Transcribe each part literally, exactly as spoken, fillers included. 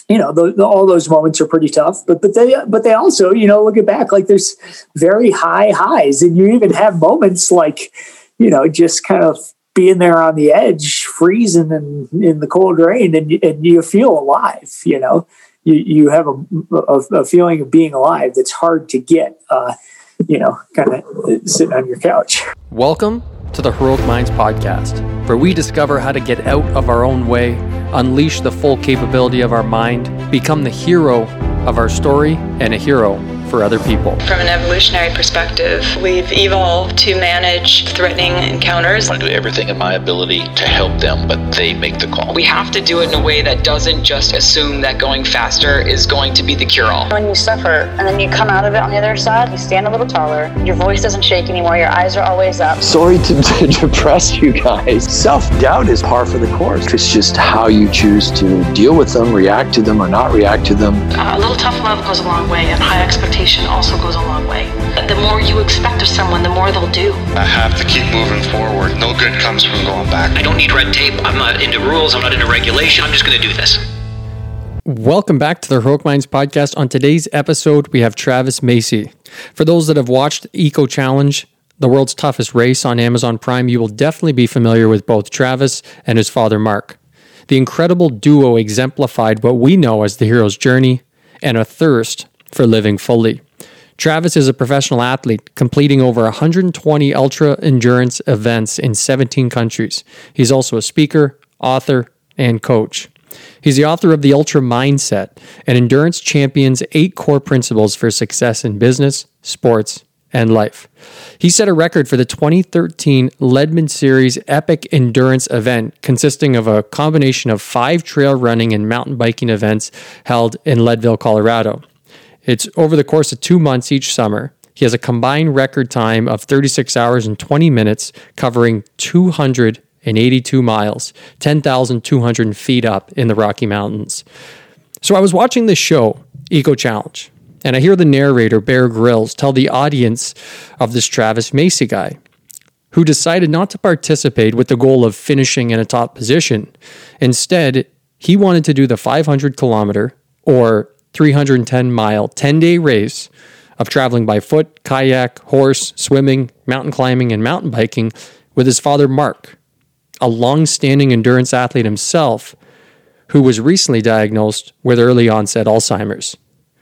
you know, the, the, all those moments are pretty tough, but, but they, but they also, you know, looking back, like there's very high highs, and you even have moments like, you know, just kind of being there on the edge, freezing and in the cold rain, and, and you feel alive, you know, you, you have a, a, a feeling of being alive that's hard to get, uh, you know, kind of sitting on your couch. Welcome to the Heroic Minds podcast, where we discover how to get out of our own way, unleash the full capability of our mind, become the hero of our story, and a hero for other people. From an evolutionary perspective, we've evolved to manage threatening encounters. I do everything in my ability to help them, but they make the call. We have to do it in a way that doesn't just assume that going faster is going to be the cure-all. When you suffer and then you come out of it on the other side, you stand a little taller, your voice doesn't shake anymore, your eyes are always up. Sorry to, to depress you guys. Self-doubt is par for the course. It's just how you choose to deal with them, react to them, or not react to them. Uh, a little tough love goes a long way, and high expectation also goes a long way. The more you expect of someone, the more they'll do. I have to keep moving forward. No good comes from going back. I don't need red tape. I'm not into rules. I'm not into regulation. I'm just going to do this. Welcome back to the Heroic Minds podcast. On today's episode, we have Travis Macy. For those that have watched Eco Challenge, the world's toughest race on Amazon Prime, you will definitely be familiar with both Travis and his father, Mark. The incredible duo exemplified what we know as the hero's journey and a thirst for living fully. Travis is a professional athlete, completing over one hundred twenty ultra-endurance events in seventeen countries. He's also a speaker, author, and coach. He's the author of The Ultra Mindset, an endurance champion's eight core principles for success in business, sports, and life. He set a record for the twenty thirteen Leadman Series Epic Endurance event, consisting of a combination of five trail running and mountain biking events held in Leadville, Colorado. It's over the course of two months each summer. He has a combined record time of thirty-six hours and twenty minutes, covering two hundred eighty-two miles, ten thousand two hundred feet up in the Rocky Mountains. So I was watching this show, Eco Challenge, and I hear the narrator, Bear Grylls, tell the audience of this Travis Macy guy, who decided not to participate with the goal of finishing in a top position. Instead, he wanted to do the five hundred kilometer or three hundred ten mile, ten-day race of traveling by foot, kayak, horse, swimming, mountain climbing, and mountain biking with his father, Mark, a long-standing endurance athlete himself who was recently diagnosed with early onset Alzheimer's.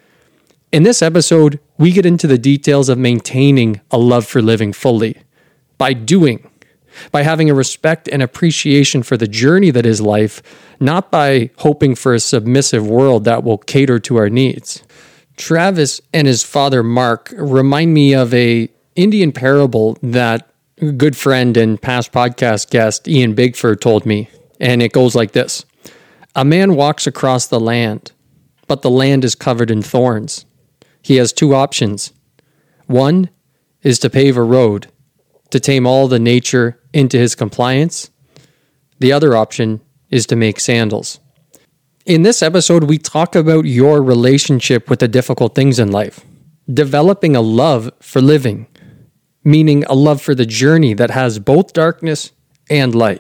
In this episode, we get into the details of maintaining a love for living fully by doing, by having a respect and appreciation for the journey that is life, not by hoping for a submissive world that will cater to our needs. Travis and his father, Mark, remind me of a Indian parable that a good friend and past podcast guest Ian Bigford told me, and it goes like this. A man walks across the land, but the land is covered in thorns. He has two options. One is to pave a road, to tame all the nature into his compliance. The other option is to make sandals. In this episode, we talk about your relationship with the difficult things in life, developing a love for living, meaning a love for the journey that has both darkness and light.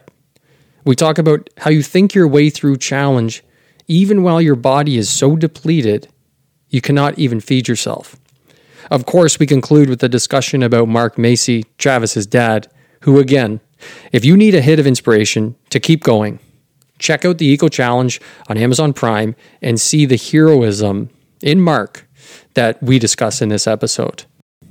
We talk about how you think your way through challenge, even while your body is so depleted, you cannot even feed yourself. Of course, we conclude with a discussion about Mark Macy, Travis's dad, who again, if you need a hit of inspiration to keep going, check out the Eco Challenge on Amazon Prime and see the heroism in Mark that we discuss in this episode.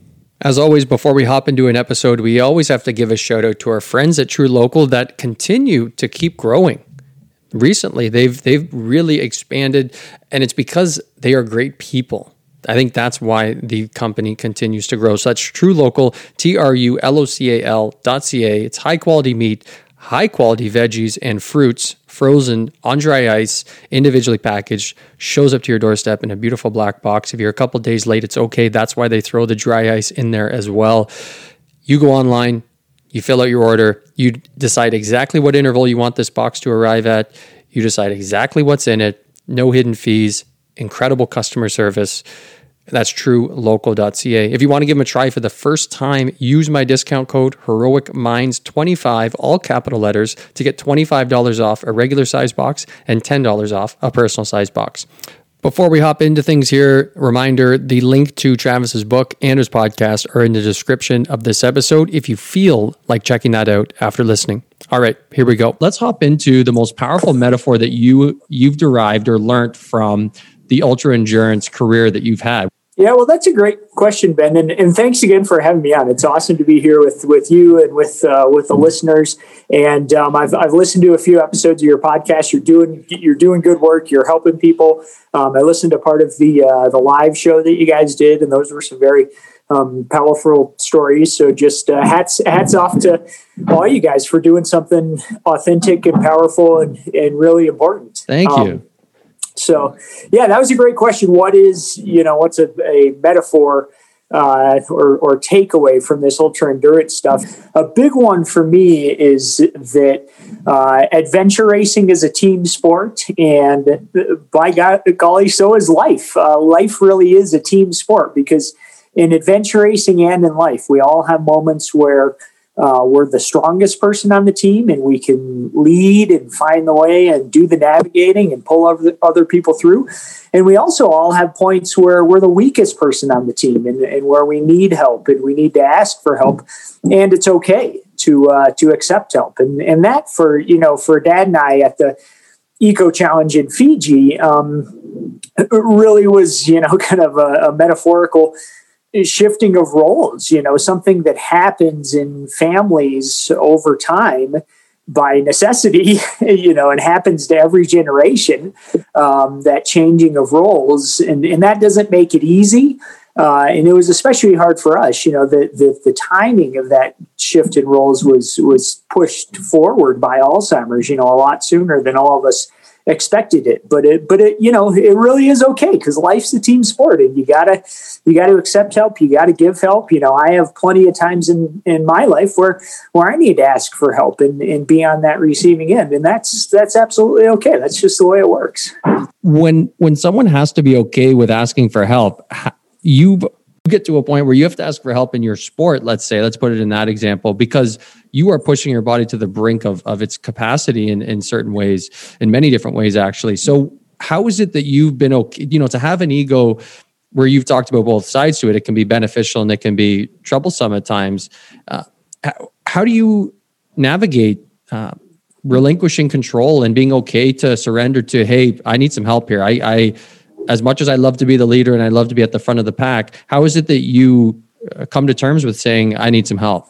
As always, before we hop into an episode, we always have to give a shout out to our friends at True Local that continue to keep growing. Recently, they've they've really expanded, and it's because they are great people. I think that's why the company continues to grow. So that's True Local, T R U L O C A L dot C A. It's high-quality meat, high-quality veggies and fruits, frozen, on dry ice, individually packaged, shows up to your doorstep in a beautiful black box. If you're a couple days late, it's okay. That's why they throw the dry ice in there as well. You go online, you fill out your order, you decide exactly what interval you want this box to arrive at, you decide exactly what's in it, no hidden fees, incredible customer service. That's true local dot c a. If you want to give them a try for the first time, use my discount code heroic minds twenty-five, all capital letters, to get twenty-five dollars off a regular size box and ten dollars off a personal size box. Before we hop into things here, reminder, the link to Travis's book and his podcast are in the description of this episode if you feel like checking that out after listening. All right, here we go. Let's hop into the most powerful metaphor that you, you've derived or learned from the ultra endurance career that you've had. Yeah, well, that's a great question, Ben, and, and thanks again for having me on. It's awesome to be here with, with you and with uh, with the listeners. And um, I've I've listened to a few episodes of your podcast. You're doing you're doing good work. You're helping people. Um, I listened to part of the uh, the live show that you guys did, and those were some very um, powerful stories. So just uh, hats hats off to all you guys for doing something authentic and powerful and, and really important. Thank you. Um, So, yeah, that was a great question. What is, you know, what's a, a metaphor uh, or, or takeaway from this ultra endurance stuff? A big one for me is that uh, adventure racing is a team sport, and by God, golly, so is life. Uh, life really is a team sport, because in adventure racing and in life, we all have moments where Uh, we're the strongest person on the team, and we can lead and find the way and do the navigating and pull other, other people through. And we also all have points where we're the weakest person on the team, and, and where we need help and we need to ask for help. And it's okay to uh, to accept help. And and that for you know for Dad and I at the Eco Challenge in Fiji um, really was you know kind of a, a metaphorical shifting of roles, you know, something that happens in families over time by necessity, you know, and happens to every generation, um, that changing of roles. And, and that doesn't make it easy. Uh, and it was especially hard for us, you know, the, the, the timing of that shift in roles was, was pushed forward by Alzheimer's, you know, a lot sooner than all of us expected it. But it, but it, you know, it really is okay, because life's a team sport, and you gotta, you gotta accept help. You gotta give help. You know, I have plenty of times in, in my life where, where I need to ask for help and, and be on that receiving end. And that's, that's absolutely okay. That's just the way it works. When, when someone has to be okay with asking for help, you get to a point where you have to ask for help in your sport, let's say, let's put it in that example, because you are pushing your body to the brink of, of its capacity in, in certain ways, in many different ways, actually. So how is it that you've been okay, you know, to have an ego where you've talked about both sides to it? It can be beneficial and it can be troublesome at times. Uh, how, how do you navigate uh, relinquishing control and being okay to surrender to, hey, I need some help here. I, I, as much as I love to be the leader and I love to be at the front of the pack, how is it that you come to terms with saying, I need some help?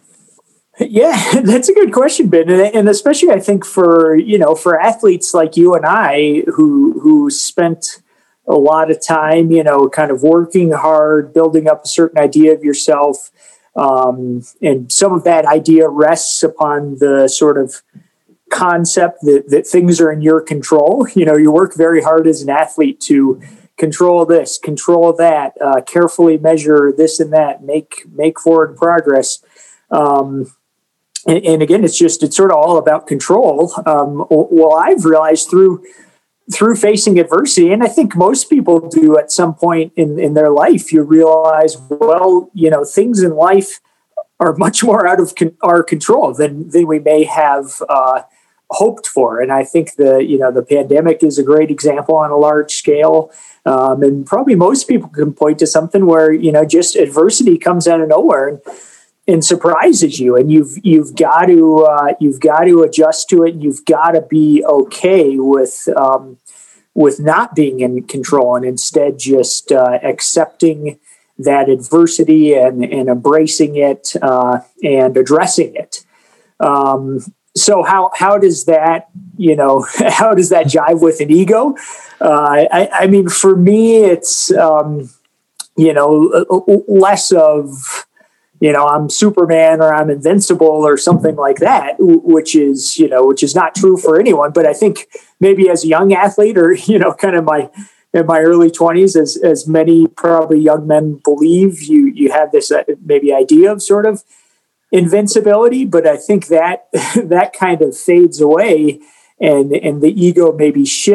Yeah, that's a good question, Ben. And, and especially I think for, you know, for athletes like you and I who, who spent a lot of time, you know, kind of working hard, building up a certain idea of yourself. Um, and some of that idea rests upon the sort of concept that, that things are in your control. You know, you work very hard as an athlete to control this, control that, uh, carefully measure this and that, make, make forward progress. Um, and, and again, it's just, it's sort of all about control. Um, well, I've realized through, through facing adversity, and I think most people do at some point in, in their life, you realize, well, you know, things in life are much more out of con- our control than, than we may have, uh, hoped for. And I think the, you know, the pandemic is a great example on a large scale. Um, and probably most people can point to something where, you know, just adversity comes out of nowhere and, and surprises you, and you've, you've got to, uh, you've got to adjust to it. And you've got to be okay with, um, with not being in control, and instead just, uh, accepting that adversity and, and embracing it, uh, and addressing it. Um, So how, how does that, you know, how does that jive with an ego? Uh, I, I mean, for me, it's, um, you know, less of, you know, I'm Superman or I'm invincible or something like that, which is, you know, which is not true for anyone. But I think maybe as a young athlete, or, you know, kind of my, in my early twenties, as, as many probably young men believe, you, you have this uh, maybe idea of sort of invincibility, but I think that that kind of fades away, and and the ego maybe shifts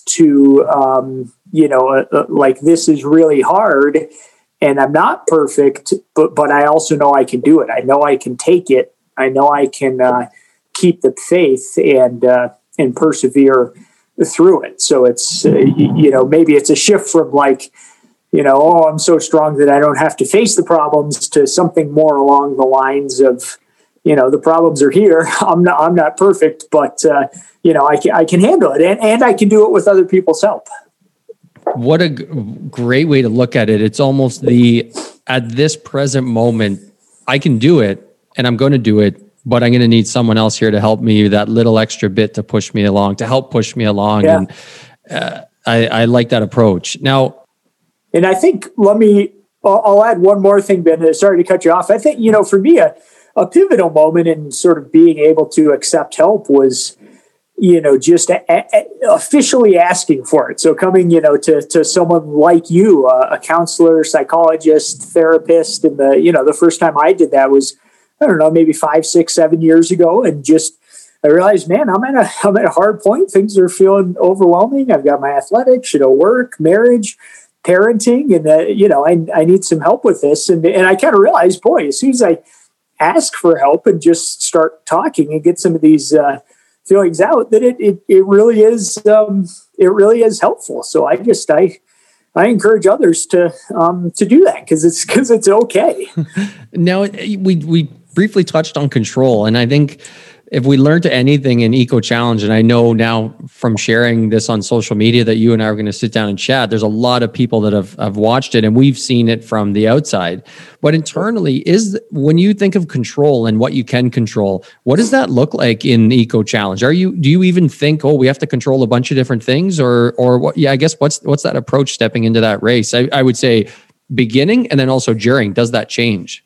to, um, you know, uh, uh, like this is really hard and I'm not perfect, but, but I also know I can do it. I know I can take it. I know I can uh, keep the faith and, uh, and persevere through it. So it's, uh, you know, maybe it's a shift from like, you know, oh, I'm so strong that I don't have to face the problems to something more along the lines of, you know, the problems are here. I'm not, I'm not perfect, but, uh, you know, I can, I can handle it and, and I can do it with other people's help. What a g- great way to look at it. It's almost the, at this present moment, I can do it and I'm going to do it, but I'm going to need someone else here to help me, that little extra bit to push me along, to help push me along. Yeah. And uh, I, I like that approach. Now, and I think, let me, I'll, I'll add one more thing, Ben, sorry to cut you off. I think, you know, for me, a, a pivotal moment in sort of being able to accept help was, you know, just a, a, officially asking for it. So coming, you know, to, to someone like you, a, a counselor, psychologist, therapist. And the, you know, the first time I did that was, I don't know, maybe five, six, seven years ago. And just, I realized, man, I'm at a, I'm at a hard point. Things are feeling overwhelming. I've got my athletics, you know, work, marriage, parenting, and, uh, you know, I, I need some help with this. And, and I kind of realized, boy, as soon as I ask for help and just start talking and get some of these uh, feelings out, that it, it, it really is, um, it really is helpful. So I just, I, I encourage others to, um, to do that because it's, because it's okay. Now we, we briefly touched on control. And I think if we learned anything in Eco Challenge, and I know now from sharing this on social media that you and I are going to sit down and chat, there's a lot of people that have, have watched it and we've seen it from the outside. But internally, is when you think of control and what you can control, what does that look like in Eco Challenge? Are you, do you even think, oh, we have to control a bunch of different things, or, or what? Yeah, I guess what's, what's that approach stepping into that race? I, I would say beginning and then also during, does that change?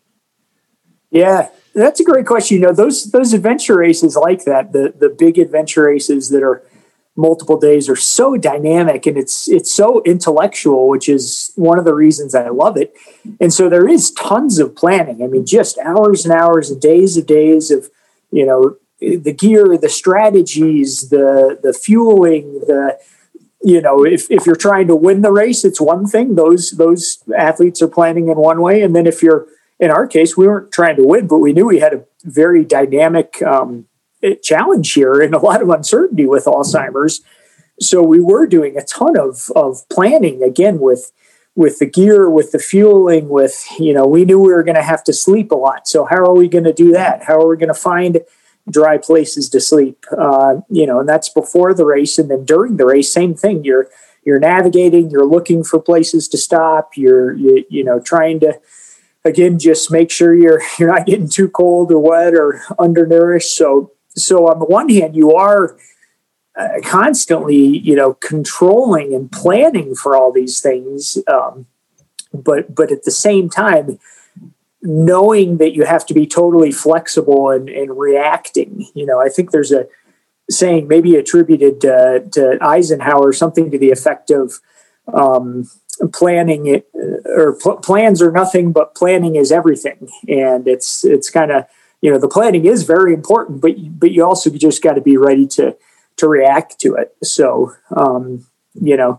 Yeah. That's a great question. You know, those those adventure races like that, the the big adventure races that are multiple days, are so dynamic and it's it's so intellectual, which is one of the reasons I love it. And so there is tons of planning. I mean, just hours and hours and days of days of, you know, the gear, the strategies, the the fueling, the you know, if if you're trying to win the race, it's one thing. Those those athletes are planning in one way, and then if you're in our case, we weren't trying to win, but we knew we had a very dynamic um, challenge here and a lot of uncertainty with Alzheimer's. So we were doing a ton of of planning, again, with with the gear, with the fueling, with, you know, we knew we were going to have to sleep a lot. So how are we going to do that? How are we going to find dry places to sleep? Uh, you know, and that's before the race. And then during the race, same thing. You're you're navigating, you're looking for places to stop. You're, you, you know, trying to, again, just make sure you're you're not getting too cold or wet or undernourished. So, so on the one hand, you are uh, constantly, you know, controlling and planning for all these things, um, but but at the same time, knowing that you have to be totally flexible and, and reacting. You know, I think there's a saying maybe attributed uh, to Eisenhower, something to the effect of. Um, planning it or pl- plans are nothing, but planning is everything. And it's, it's kind of, you know, the planning is very important, but, but you also just got to be ready to, to react to it. So, um, you know,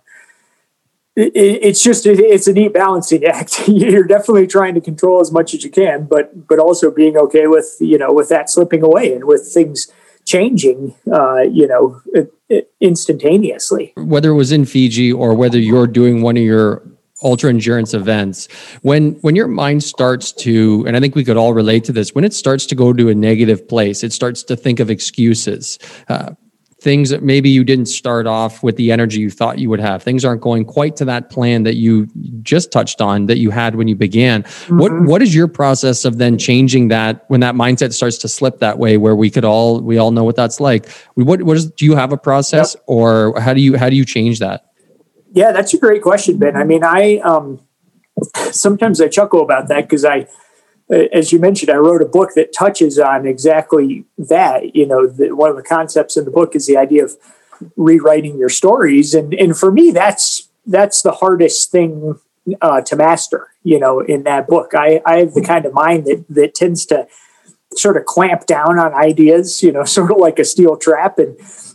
it, it's just, it, it's a neat balancing act. You're definitely trying to control as much as you can, but, but also being okay with, you know, with that slipping away and with things changing, uh, you know, it, it instantaneously. Whether it was in Fiji or whether you're doing one of your ultra endurance events, when when your mind starts to, and I think we could all relate to this, when it starts to go to a negative place, it starts to think of excuses, uh, things that maybe you didn't start off with the energy you thought you would have. Things aren't going quite to that plan that you just touched on that you had when you began. Mm-hmm. What what is your process of then changing that when that mindset starts to slip that way, where we could all we all know what that's like? What what is do you have a process, yep. or how do you how do you change that? Yeah, that's a great question, Ben. I mean, I um, sometimes I chuckle about that because I. As you mentioned, I wrote a book that touches on exactly that. You know, the, one of the concepts in the book is the idea of rewriting your stories. And, and for me, that's, that's the hardest thing uh, to master, you know, in that book. I, I have the kind of mind that, that tends to sort of clamp down on ideas, you know, sort of like a steel trap. And,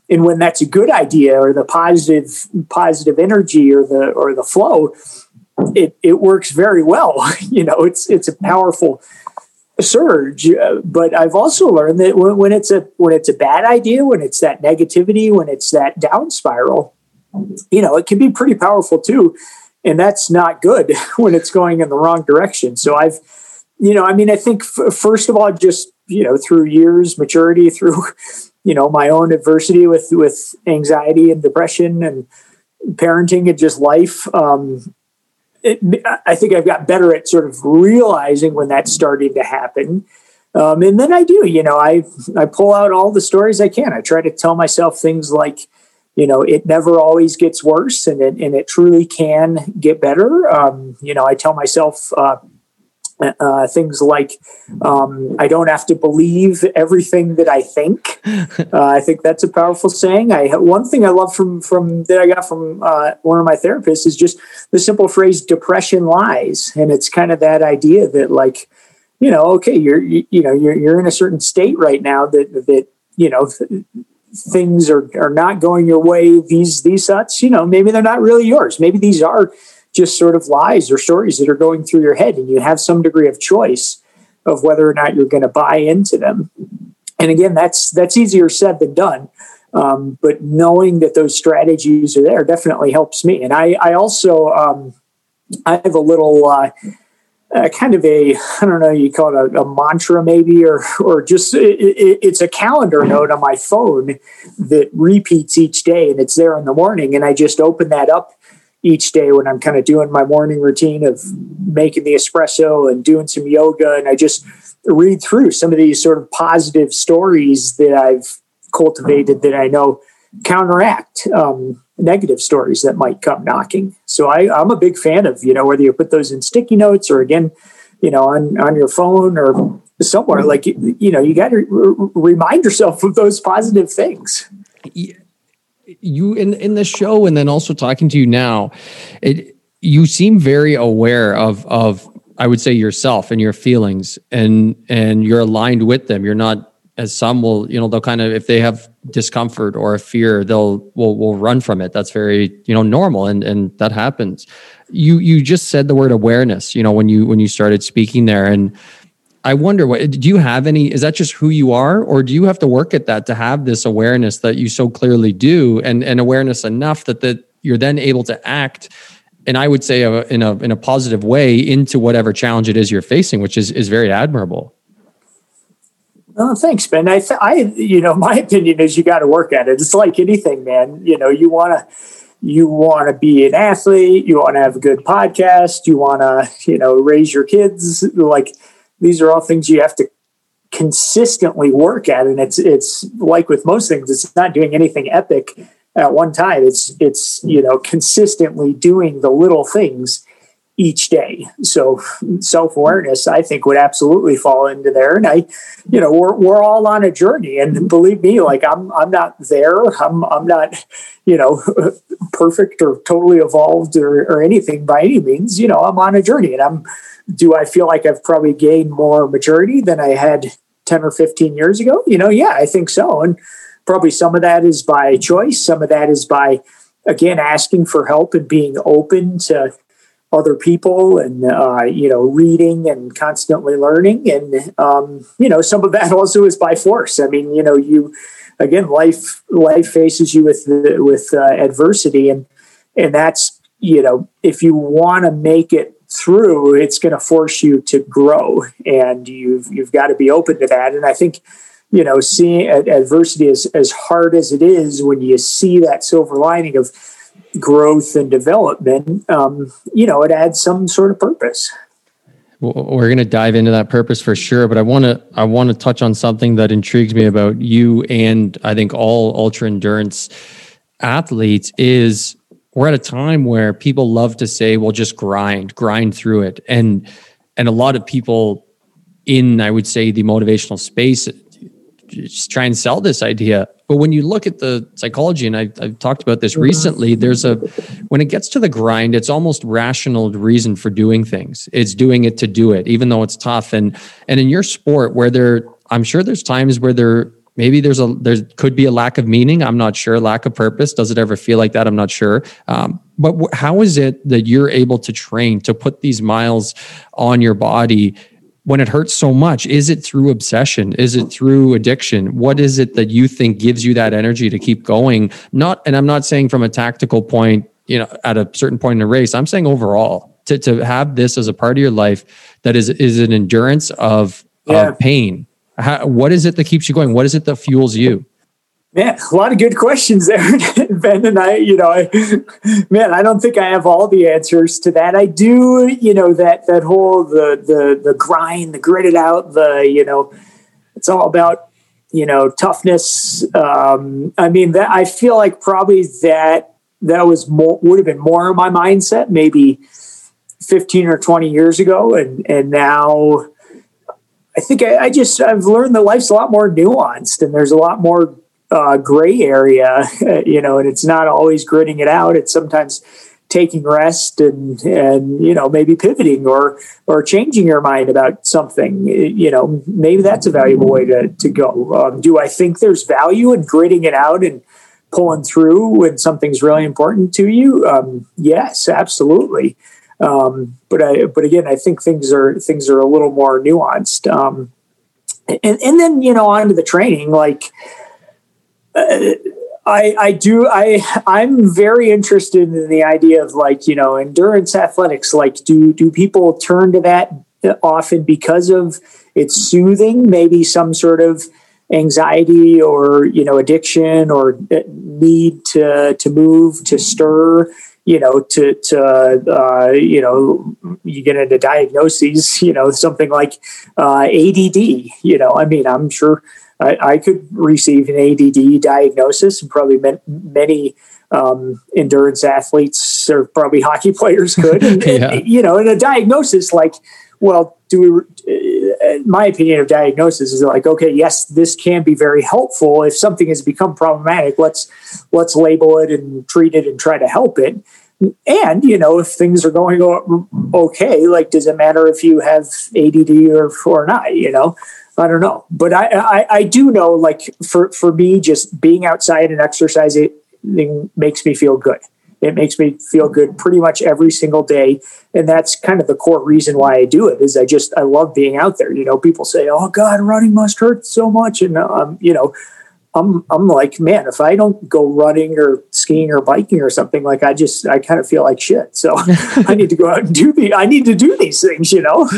And when that's a good idea, or the positive positive energy, or the or the flow, it it works very well. You know, it's it's a powerful surge. Uh, but I've also learned that when, when it's a when it's a bad idea, when it's that negativity, when it's that down spiral, you know, it can be pretty powerful too. And that's not good when it's going in the wrong direction. So I've, you know, I mean, I think f- first of all, just, you know, through years, maturity, through, you know, my own adversity with, with anxiety and depression and parenting and just life. Um, it, I think I've got better at sort of realizing when that's starting to happen. Um, and then I do, you know, I, I pull out all the stories I can. I try to tell myself things like, you know, it never always gets worse, and it, and it truly can get better. Um, you know, I tell myself uh, uh, things like, um, I don't have to believe everything that I think. Uh, I think that's a powerful saying. I one thing I love from from that I got from uh, one of my therapists is just the simple phrase "depression lies," and it's kind of that idea that, like, you know, okay, you're you, you know you're you're in a certain state right now that that you know. Th- things are, are not going your way. These, these thoughts, you know, maybe they're not really yours. Maybe these are just sort of lies or stories that are going through your head, and you have some degree of choice of whether or not you're going to buy into them. And again, that's, that's easier said than done. Um, but knowing that those strategies are there definitely helps me. And I, I also, um, I have a little, uh, Uh, kind of a, I don't know, you call it a, a mantra maybe, or or just it, it, it's a calendar note on my phone that repeats each day, and it's there in the morning. And I just open that up each day when I'm kind of doing my morning routine of making the espresso and doing some yoga. And I just read through some of these sort of positive stories that I've cultivated that I know counteract um, negative stories that might come knocking. So I, I'm a big fan of, you know, whether you put those in sticky notes or again, you know, on, on your phone or somewhere, like, you know, you got to r- remind yourself of those positive things. You in, in the show, and then also talking to you now, it, you seem very aware of, of, I would say, yourself and your feelings, and, and you're aligned with them. You're not, as some will, you know, they'll kind of, if they have discomfort or a fear, they'll will will run from it. That's very, you know, normal, and and that happens. You you just said the word awareness, you know, when you when you started speaking there, and I wonder, what do you have any? Is that just who you are, or do you have to work at that to have this awareness that you so clearly do, and and awareness enough that that you're then able to act, and I would say uh, in a in a positive way into whatever challenge it is you're facing, which is is very admirable. Oh, thanks, Ben. I, th- I, you know, my opinion is you got to work at it. It's like anything, man. You know, you want to, you want to be an athlete. You want to have a good podcast. You want to, you know, raise your kids. Like, these are all things you have to consistently work at. And it's, it's like with most things, it's not doing anything epic at one time. It's, it's, you know, consistently doing the little things each day. So self-awareness, I think, would absolutely fall into there. And I, you know, we're, we're all on a journey, and believe me, like I'm, I'm not there. I'm, I'm not, you know, perfect or totally evolved or, or anything by any means. You know, I'm on a journey, and I'm, do I feel like I've probably gained more maturity than I had ten or fifteen years ago? You know, yeah, I think so. And probably some of that is by choice. Some of that is by, again, asking for help and being open to other people, and, uh, you know, reading and constantly learning. And, um, you know, some of that also is by force. I mean, you know, you, again, life, life faces you with, with uh, adversity, and, and that's, you know, if you want to make it through, it's going to force you to grow, and you've, you've got to be open to that. And I think, you know, seeing adversity as, as hard as it is, when you see that silver lining of growth and development, um, you know, it adds some sort of purpose. Well, we're going to dive into that purpose for sure, but I want to I want to touch on something that intrigues me about you, and I think all ultra endurance athletes, is we're at a time where people love to say, well, just grind, grind through it. And and a lot of people in, I would say, the motivational space just try and sell this idea. But when you look at the psychology, and I, I've talked about this recently, there's a, when it gets to the grind, it's almost rational reason for doing things. It's doing it to do it, even though it's tough. And, and in your sport, where there, I'm sure there's times where there maybe there's a, there could be a lack of meaning. I'm not sure. Lack of purpose. Does it ever feel like that? I'm not sure. Um, but wh- how is it that you're able to train to put these miles on your body when it hurts so much? Is it through obsession? Is it through addiction? What is it that you think gives you that energy to keep going? Not, and I'm not saying from a tactical point, you know, at a certain point in a race, I'm saying overall to, to have this as a part of your life that is, is an endurance of, yeah. of pain. How, what is it that keeps you going? What is it that fuels you? Man, a lot of good questions there, Ben. And I, you know, I, man, I don't think I have all the answers to that. I do, you know, that, that whole, the, the, the grind, the grit it out, the, you know, it's all about, you know, toughness. Um, I mean, that I feel like probably that, that was more, would have been more of my mindset, maybe fifteen or twenty years ago. And, and now I think I, I just, I've learned that life's a lot more nuanced and there's a lot more uh, gray area, you know, and it's not always gritting it out. It's sometimes taking rest and, and, you know, maybe pivoting or, or changing your mind about something, you know, maybe that's a valuable way to, to go. Um, do I think there's value in gritting it out and pulling through when something's really important to you? Um, yes, absolutely. Um, but I, but again, I think things are, things are a little more nuanced. Um, and, and then, you know, on to the training, like, uh, I, I do, I, I'm very interested in the idea of like, you know, endurance athletics. Like, do, do people turn to that often because of it's soothing, maybe some sort of anxiety or, you know, addiction or need to, to move, to stir, you know, to, to, uh, you know, you get into diagnoses, you know, something like, uh, A D D, you know, I mean, I'm sure I, I could receive an A D D diagnosis, and probably many, um, endurance athletes or probably hockey players could, and, yeah. and, you know, and a diagnosis like, well, do we, uh, my opinion of diagnosis is like, okay, yes, this can be very helpful. If something has become problematic, let's, let's label it and treat it and try to help it. And, you know, if things are going okay, like, does it matter if you have A D D or, or not, you know? I don't know. But I, I, I do know, like, for, for me, just being outside and exercising makes me feel good. It makes me feel good pretty much every single day. And that's kind of the core reason why I do it is I just, I love being out there. You know, people say, oh God, running must hurt so much. And, um, you know, I'm, I'm like, man, if I don't go running or skiing or biking or something, like I just, I kind of feel like shit. So I need to go out and do the, I need to do these things, you know?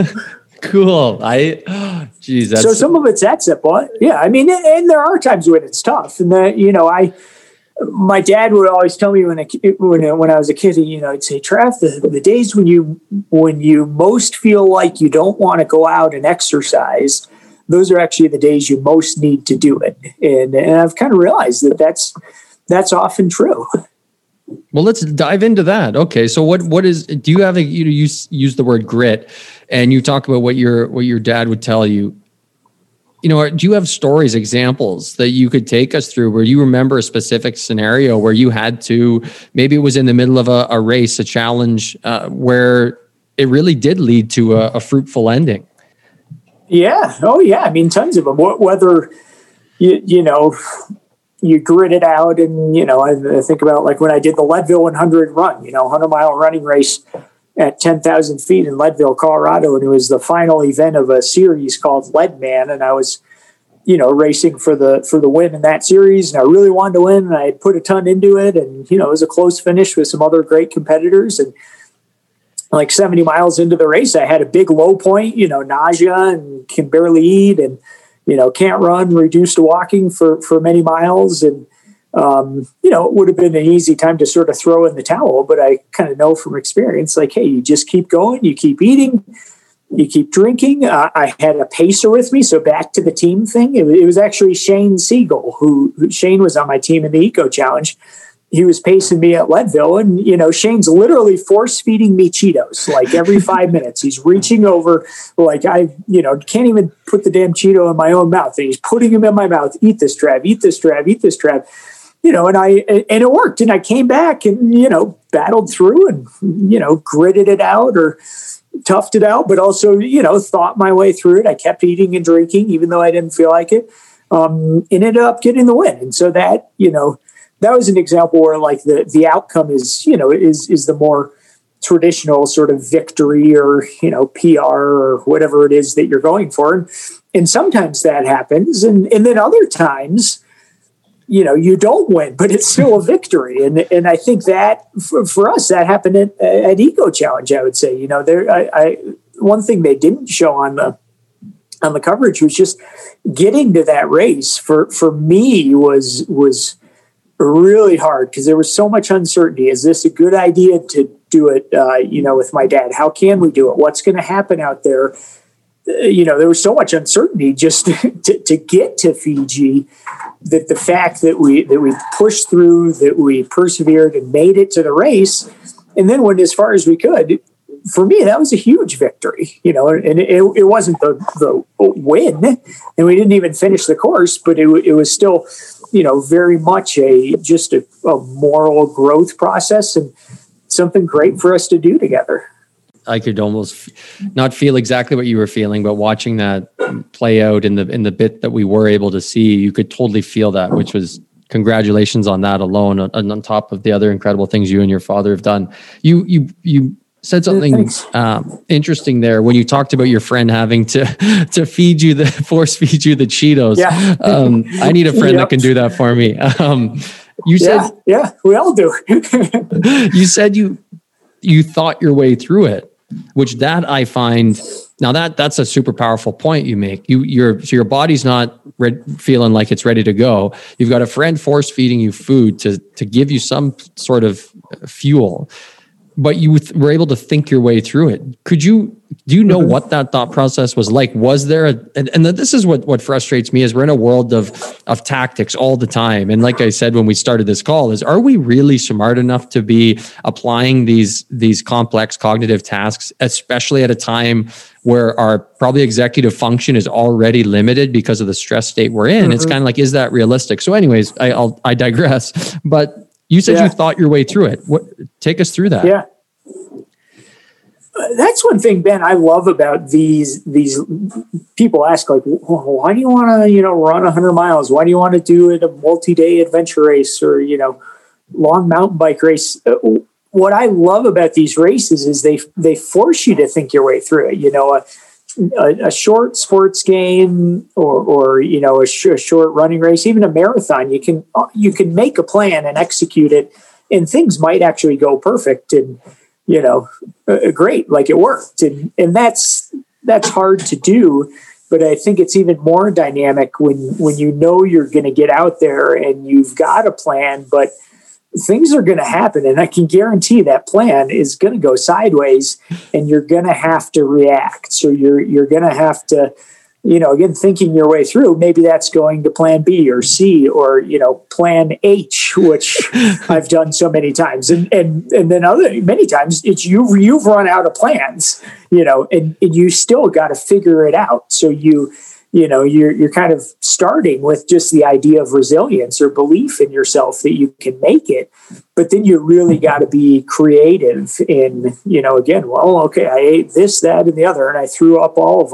Cool. I, oh, geez, that's so some of it's that simple. Yeah. I mean, and, and there are times when it's tough and that, you know, I, my dad would always tell me when I, when, when I was a kid, you know, he'd say, Trav, the, the days when you, when you most feel like you don't want to go out and exercise, those are actually the days you most need to do it. And, and I've kind of realized that that's, that's often true. Well, let's dive into that. Okay. So what, what is, do you have a, you use, use the word grit and you talk about what your, what your dad would tell you, you know, do you have stories, examples that you could take us through where you remember a specific scenario where you had to, maybe it was in the middle of a, a race, a challenge, uh, where it really did lead to a, a fruitful ending? Yeah. Oh yeah. I mean, tons of them, whether you, you know, you grit it out and, you know, I, I think about like when I did the Leadville one hundred run, you know, hundred mile running race at ten thousand feet in Leadville, Colorado. And it was the final event of a series called Leadman. And I was, you know, racing for the, for the win in that series. And I really wanted to win and I had put a ton into it. And, you know, it was a close finish with some other great competitors. And like seventy miles into the race, I had a big low point, you know, nausea and can barely eat and, you know, can't run, reduced to walking for, for many miles. And, um, you know, it would have been an easy time to sort of throw in the towel, but I kind of know from experience, like, hey, you just keep going, you keep eating, you keep drinking. Uh, I had a pacer with me. So back to the team thing, it, it was actually Shane Siegel, who, who Shane was on my team in the Eco Challenge. He was pacing me at Leadville and, you know, Shane's literally force feeding me Cheetos, like every five minutes. He's reaching over, like I, you know, can't even put the damn Cheeto in my own mouth. And he's putting him in my mouth. Eat this, Trav, eat this, Trav, eat this, Trav. You know, and I, and it worked. And I came back and, you know, battled through and, you know, gritted it out or toughed it out, but also, you know, thought my way through it. I kept eating and drinking, even though I didn't feel like it. um, and ended up getting the win. And so that, you know, that was an example where like the, the outcome is, you know, is, is the more traditional sort of victory or, you know, P R or whatever it is that you're going for. And, and sometimes that happens. And, and then other times, you know, you don't win, but it's still a victory. And, and I think that for, for us, that happened at, at Eco Challenge, I would say. You know, there, I, I, one thing they didn't show on the, on the coverage was just getting to that race for, for me was, was really hard because there was so much uncertainty. Is this a good idea to do it, uh, you know, with my dad? How can we do it? What's going to happen out there? Uh, you know, there was so much uncertainty just to, to get to Fiji that the fact that we, that we pushed through, that we persevered and made it to the race and then went as far as we could. For me, that was a huge victory, you know, and it, it wasn't the, the win and we didn't even finish the course, but it, it was still, you know, very much a, just a, a moral growth process and something great for us to do together. I could almost not feel exactly what you were feeling, but watching that play out in the, in the bit that we were able to see, you could totally feel that, which was congratulations on that alone. On, on top of the other incredible things you and your father have done. You, you, you, said something um, interesting there when you talked about your friend having to to feed you the force feed you the Cheetos. Yeah. Um, I need a friend yep. that can do that for me. Um, you said, yeah, yeah, we all do. You said you you thought your way through it, which that I find now that that's a super powerful point you make. You your so your body's not re- feeling like it's ready to go. You've got a friend force feeding you food to to give you some sort of fuel. But you th- were able to think your way through it. Could you, do you know mm-hmm. what that thought process was like? Was there a, and, and this is what, what frustrates me is we're in a world of, of tactics all the time. And like I said, when we started this call is, are we really smart enough to be applying these, these complex cognitive tasks, especially at a time where our probably executive function is already limited because of the stress state we're in? Mm-hmm. It's kind of like, is that realistic? So anyways, I, I'll, I digress, but you said yeah. you thought your way through it. What, take us through that. Yeah. That's one thing, Ben, I love about these, these people ask like, why do you want to, you know, run a hundred miles? Why do you want to do it a multi-day adventure race or, you know, long mountain bike race? What I love about these races is they, they force you to think your way through it. You know, a, a, a short sports game or, or, you know, a, sh- a short running race, even a marathon, you can, you can make a plan and execute it and things might actually go perfect and, you know, uh, great, like it worked. And, and that's, that's hard to do, but I think it's even more dynamic when, when you know you're going to get out there and you've got a plan, but things are going to happen. And I can guarantee that plan is going to go sideways and you're going to have to react. So you're, you're going to have to, you know, again, thinking your way through, maybe that's going to plan B or C or, you know, plan H, which I've done so many times. And, and, and then other, many times it's you, you've run out of plans, you know, and, and you still got to figure it out. So you, you know, you're, you're kind of starting with just the idea of resilience or belief in yourself that you can make it. But then you really got to be creative in, you know, again, well, okay, I ate this, that, and the other, and I threw up all of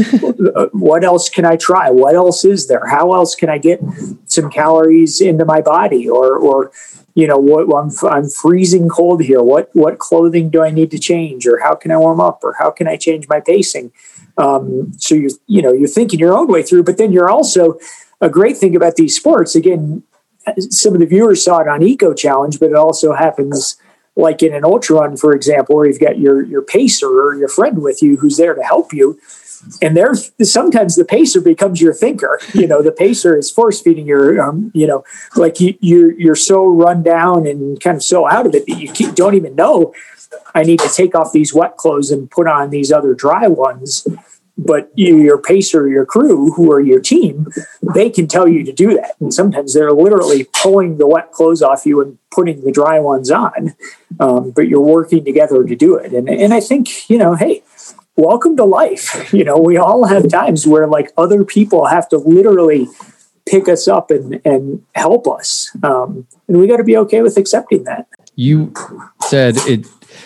them. What else can I try? What else is there? How else can I get some calories into my body? Or, or, you know, what I'm, I'm freezing cold here. What, what clothing do I need to change? Or how can I warm up? Or how can I change my pacing? Um, so you're, you know, you're thinking your own way through, but then you're also a great thing about these sports. Again, some of the viewers saw it on Eco Challenge, but it also happens like in an ultra run, for example, where you've got your, your pacer or your friend with you who's there to help you. And there's sometimes the pacer becomes your thinker. You know, the pacer is force feeding your, um, you know, like you, you're, you're so run down and kind of so out of it that you keep, don't even know I need to take off these wet clothes and put on these other dry ones. But you, your pacer, your crew, who are your team, they can tell you to do that. And sometimes they're literally pulling the wet clothes off you and putting the dry ones on. Um, but you're working together to do it. And, and I think, you know, hey, welcome to life. You know, we all have times where like other people have to literally pick us up and, and help us. Um, and we got to be okay with accepting that. You said it.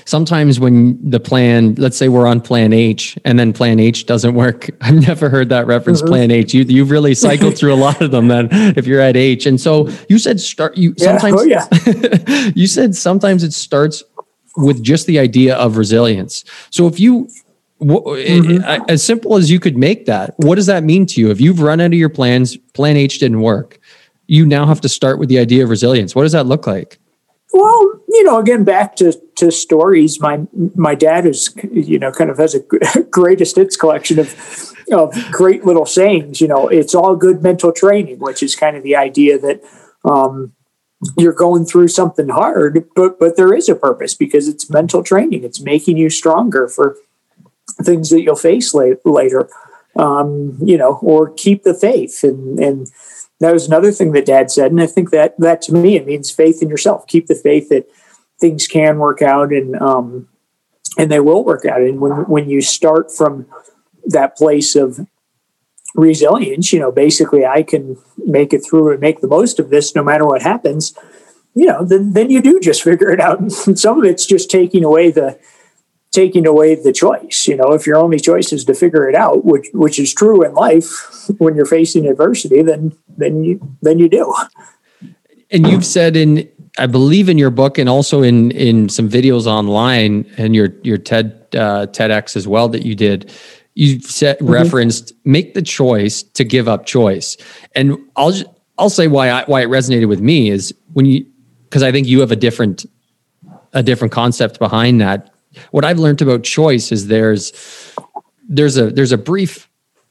sometimes when the plan, let's say we're on plan H and then plan H doesn't work. I've never heard that reference, mm-hmm. plan H. You, you've really cycled through a lot of them then if you're at H. And so you said start, you yeah. sometimes, oh, yeah. you said sometimes it starts with just the idea of resilience. So if you, mm-hmm. as simple as you could make that, what does that mean to you? If you've run out of your plans, plan H didn't work, you now have to start with the idea of resilience. What does that look like? Well, you know, again, back to, to stories. My my dad is, you know, kind of has a greatest hits collection of of great little sayings. You know, it's all good mental training, which is kind of the idea that um, you're going through something hard, but but there is a purpose because it's mental training. It's making you stronger for things that you'll face la- later. Um, you know, or keep the faith and and. That was another thing that Dad said, and I think that that to me it means faith in yourself. Keep the faith that things can work out, and um, and they will work out. And when when you start from that place of resilience, you know, basically I can make it through and make the most of this no matter what happens. You know, then then you do just figure it out. And some of it's just taking away the taking away the choice. You know, if your only choice is to figure it out, which which is true in life when you're facing adversity, then then you then you do. And you've said in, I believe in your book and also in in some videos online and your your TED uh, TEDx as well that you did, you said mm-hmm. referenced make the choice to give up choice. And I'll just, I'll say why I, why it resonated with me is when you, because I think you have a different a different concept behind that. What I've learned about choice is there's there's a there's a brief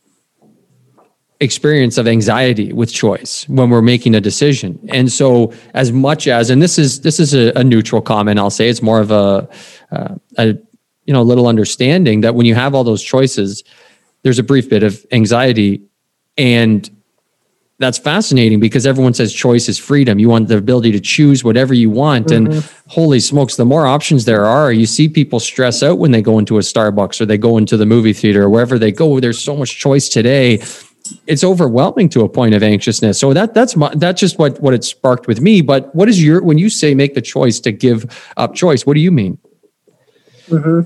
experience of anxiety with choice when we're making a decision. And so as much as, and this is this is a, a neutral comment, I'll say it's more of a, uh, a you know, little understanding that when you have all those choices, there's a brief bit of anxiety. And that's fascinating because everyone says choice is freedom. You want the ability to choose whatever you want. Mm-hmm. And holy smokes, the more options there are, you see people stress out when they go into a Starbucks or they go into the movie theater or wherever they go. There's so much choice today. It's overwhelming to a point of anxiousness. So that that's my, that's just what, what it sparked with me. But what is your, when you say make the choice to give up choice, what do you mean? Mm-hmm.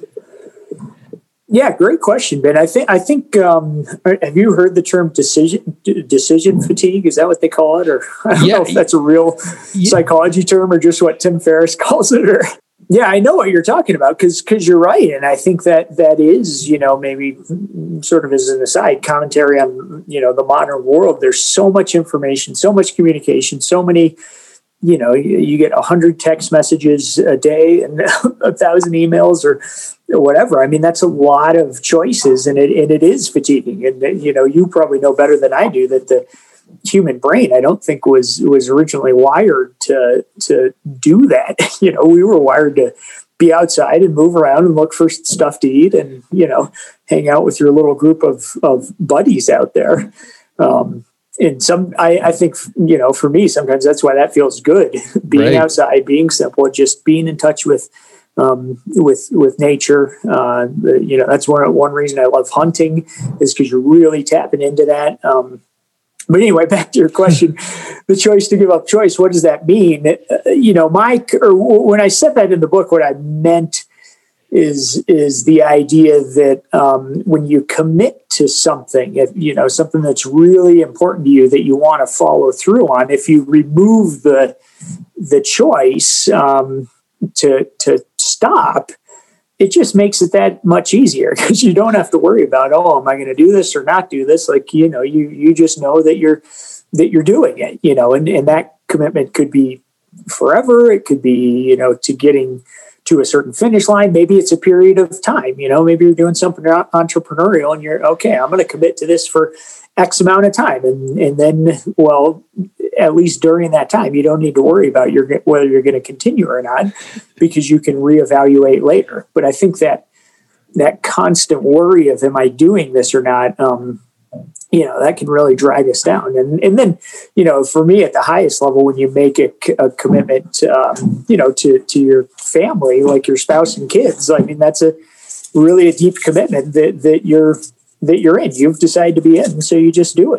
Yeah, great question, Ben. I think I think um, have you heard the term decision decision fatigue? Is that what they call it? Or I don't yeah, know if that's a real yeah. psychology term or just what Tim Ferriss calls it. Or yeah, I know what you're talking about because because you're right, and I think that that is, you know, maybe sort of as an aside commentary on, you know, the modern world. There's so much information, so much communication, so many. You know, you, you get a hundred text messages a day and a thousand emails or whatever. I mean, that's a lot of choices, and it and it is fatiguing. And you know, you probably know better than I do that the human brain, I don't think was was originally wired to to do that. You know, we were wired to be outside and move around and look for stuff to eat, and you know, hang out with your little group of of buddies out there. Um, And some, I, I think, you know, for me, sometimes that's why that feels good. Being right. outside, being simple, just being in touch with, um, with, with nature. Uh, you know, that's one, one reason I love hunting is because you're really tapping into that. Um, but anyway, back to your question, the choice to give up choice. What does that mean? Uh, you know, Mike, or when I said that in the book, what I meant is is the idea that um, when you commit to something, if, you know, something that's really important to you that you want to follow through on, if you remove the the choice um, to to stop, it just makes it that much easier because you don't have to worry about, oh, am I going to do this or not do this? Like, you know, you you just know that you're that you're doing it, you know, and, and that commitment could be forever. It could be, you know, to getting to a certain finish line. Maybe it's a period of time, you know, maybe you're doing something entrepreneurial and you're okay, I'm going to commit to this for X amount of time. And, and then, well, at least during that time, you don't need to worry about your, whether you're going to continue or not, because you can reevaluate later. But I think that that constant worry of, am I doing this or not? Um, you know, that can really drag us down. And and then, you know, for me at the highest level, when you make a, a commitment, to, um, you know, to, to your family, like your spouse and kids, I mean, that's a really a deep commitment that, that you're, that you're in, you've decided to be in. So you just do it.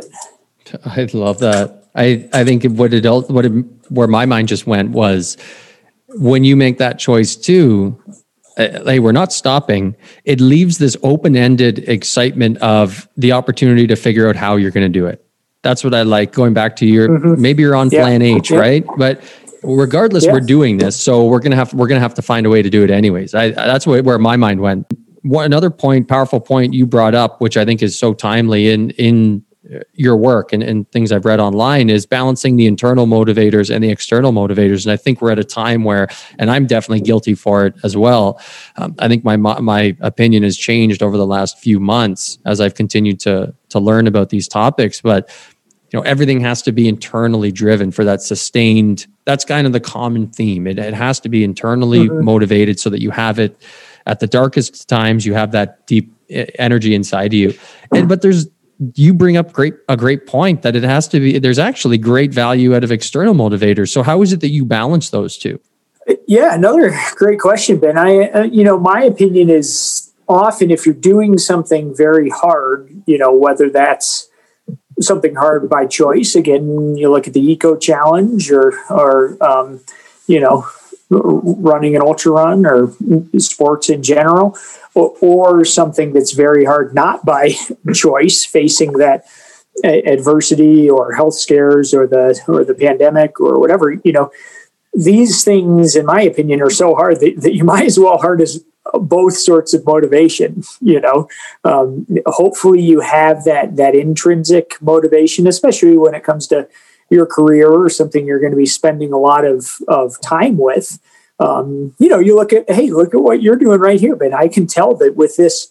I love that. I, I think what it, what it, where my mind just went was when you make that choice too, uh, hey, we're not stopping, it leaves this open-ended excitement of the opportunity to figure out how you're going to do it. That's what I like. Going back to your, mm-hmm. maybe you're on yeah. plan H, yeah. right? But regardless, yeah. we're doing this, so we're gonna have we're gonna have to find a way to do it anyways. I, that's where, where my mind went. One, another point, powerful point you brought up, which I think is so timely in in your work and, and things I've read online, is balancing the internal motivators and the external motivators. And I think we're at a time where, and I'm definitely guilty for it as well. Um, I think my my opinion has changed over the last few months as I've continued to to learn about these topics. But you know, everything has to be internally driven for that sustained. That's kind of the common theme. It, it has to be internally mm-hmm. motivated so that you have it at the darkest times. You have that deep energy inside you. And but there's you bring up great a great point that it has to be. There's actually great value out of external motivators. So how is it that you balance those two? Yeah, another great question, Ben. I uh, you know, my opinion is often if you're doing something very hard, you know, whether that's something hard by choice. Again, you look at the Eco Challenge or, or um, you know, running an ultra run or sports in general, or, or something that's very hard not by choice, facing that adversity or health scares or the or the pandemic or whatever. You know, these things, in my opinion, are so hard that, that you might as well harness both sorts of motivation. You know, um, hopefully you have that that intrinsic motivation, especially when it comes to your career or something you're going to be spending a lot of of time with. Um, you know, you look at, hey, look at what you're doing right here, Ben. I can tell that with this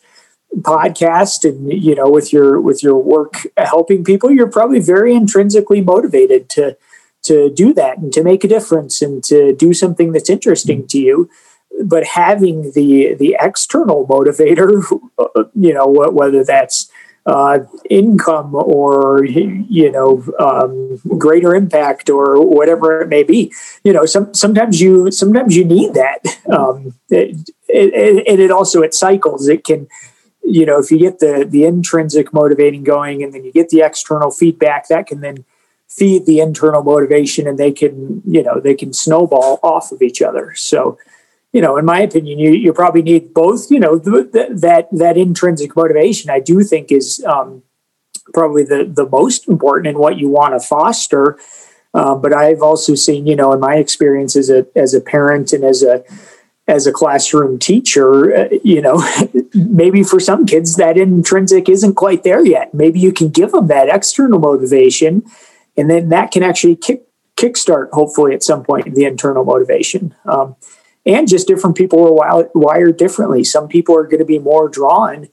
podcast and, you know, with your with your work helping people, you're probably very intrinsically motivated to to do that and to make a difference and to do something that's interesting to you. But having the the external motivator, you know, whether that's uh, income or, you know, um, greater impact or whatever it may be, you know, some, sometimes you sometimes you need that. Um, it, it, and it also, it cycles. It can, you know, if you get the the intrinsic motivating going and then you get the external feedback, that can then feed the internal motivation and they can, you know, they can snowball off of each other. So, you know, in my opinion, you, you probably need both, you know, the, the, that that intrinsic motivation, I do think is um, probably the, the most important in what you want to foster. Uh, but I've also seen, you know, in my experience as a as a parent and as a as a classroom teacher, uh, you know, maybe for some kids that intrinsic isn't quite there yet. Maybe you can give them that external motivation, and then that can actually kick kickstart, hopefully, at some point, the internal motivation. Um, And just different people are wired differently. Some people are going to be more drawn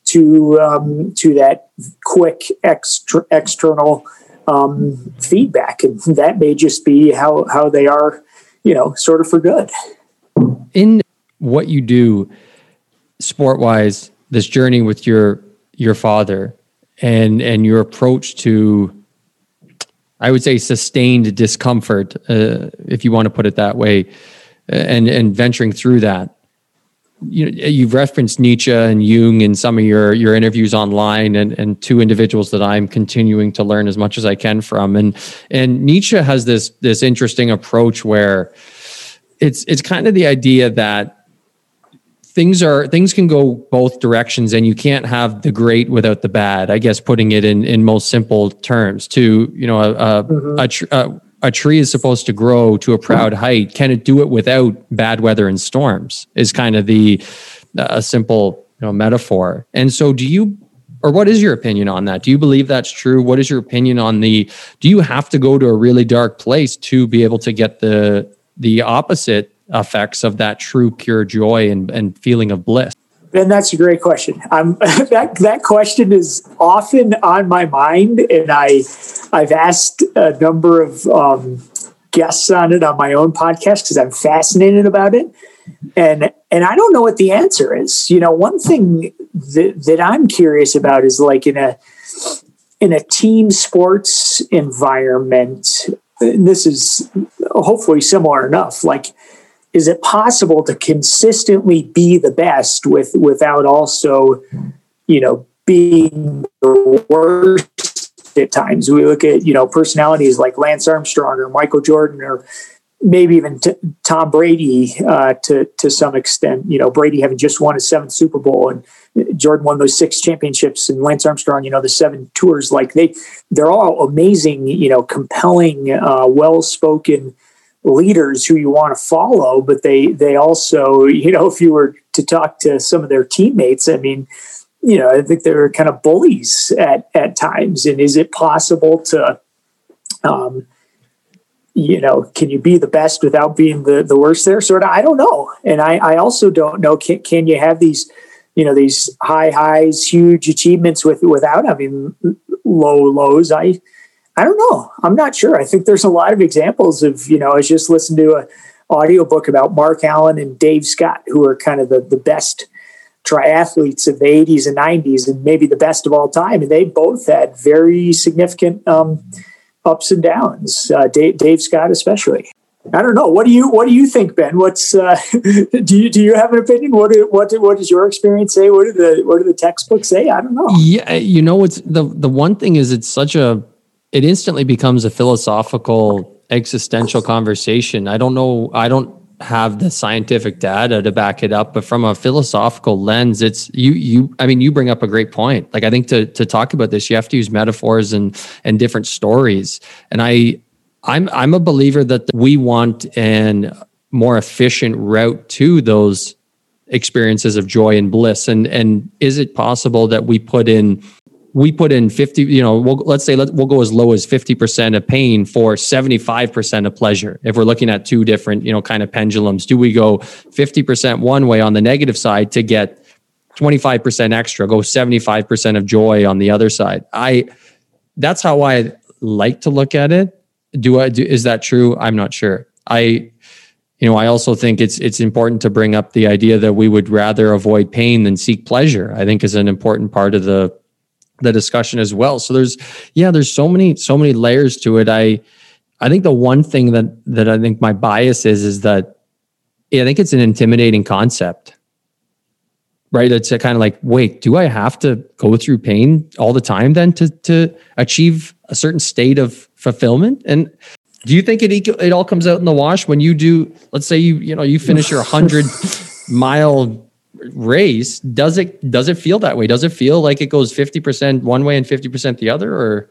to um, to that quick extra, external um, feedback, and that may just be how how they are, you know, sort of for good. In what you do, sport-wise, this journey with your your father, and and your approach to, I would say, sustained discomfort, uh, if you want to put it that way. And and venturing through that, you know, you've referenced Nietzsche and Jung in some of your your interviews online, and and two individuals that I'm continuing to learn as much as I can from. And and Nietzsche has this this interesting approach where it's it's kind of the idea that things are things can go both directions, and you can't have the great without the bad. I guess putting it in in most simple terms. To you know a a, mm-hmm. a, tr- a A tree is supposed to grow to a proud height. Can it do it without bad weather and storms? Is kind of the a uh, simple you know, metaphor. And so, do you, or what is your opinion on that? Do you believe that's true? What is your opinion on the? Do you have to go to a really dark place to be able to get the the opposite effects of that true pure joy and, and feeling of bliss? And that's a great question. I'm, that that question is often on my mind, and I I've asked a number of um, guests on it on my own podcast because I'm fascinated about it, and and I don't know what the answer is. You know, one thing that that I'm curious about is like in a in a team sports environment. And this is hopefully similar enough. Like, is it possible to consistently be the best with without also, you know, being the worst at times? We look at, you know, personalities like Lance Armstrong or Michael Jordan or maybe even t- Tom Brady uh, to to some extent. You know, Brady having just won his seventh Super Bowl, and Jordan won those six championships, and Lance Armstrong, you know, the seven tours. Like they, they're all amazing. You know, compelling, uh, well-spoken leaders who you want to follow. But they they also, you know, if you were to talk to some of their teammates, I mean, you know, I think they're kind of bullies at at times. And is it possible to um, you know, can you be the best without being the, the worst there? Sort of, I don't know. And I, I also don't know, can, can you have these, you know, these high highs, huge achievements with, without having low lows? I, I don't know. I'm not sure. I think there's a lot of examples of, you know, I was just listened to a audiobook about Mark Allen and Dave Scott, who are kind of the, the best triathletes of the eighties and nineties, and maybe the best of all time. And they both had very significant, um, ups and downs. Uh, Dave, Dave Scott, especially. I don't know. What do you What do you think, Ben? What's uh, do you Do you have an opinion? What do, What do, What does your experience say? What do the What do the textbooks say? I don't know. Yeah, you know, it's the the one thing is it's such a it instantly becomes a philosophical, existential conversation. I don't know. I don't have the scientific data to back it up, but from a philosophical lens, it's you, you, I mean, you bring up a great point. Like, I think to, to talk about this, you have to use metaphors and, and different stories. And I, I'm, I'm a believer that we want an more efficient route to those experiences of joy and bliss. And, and is it possible that we put in we put in fifty, you know, we'll, let's say let, we'll go as low as fifty percent of pain for seventy-five percent of pleasure. If we're looking at two different, you know, kind of pendulums, do we go fifty percent one way on the negative side to get twenty-five percent extra, go seventy-five percent of joy on the other side? I, that's how I like to look at it. Do I, do, is that true? I'm not sure. I, you know, I also think it's, it's important to bring up the idea that we would rather avoid pain than seek pleasure, I think is an important part of the, the discussion as well. So there's, yeah, there's so many, so many layers to it. I, I think the one thing that, that I think my bias is, is that I think it's an intimidating concept, right? It's a kind of like, wait, do I have to go through pain all the time then to, to achieve a certain state of fulfillment? And do you think it, it all comes out in the wash when you do, let's say you, you know, you finish your hundred mile race? Does it does it feel that way? Does it feel like it goes fifty percent one way and fifty percent the other? Or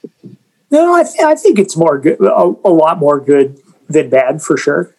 no, I, th- I think it's more good, a, a lot more good than bad, for sure.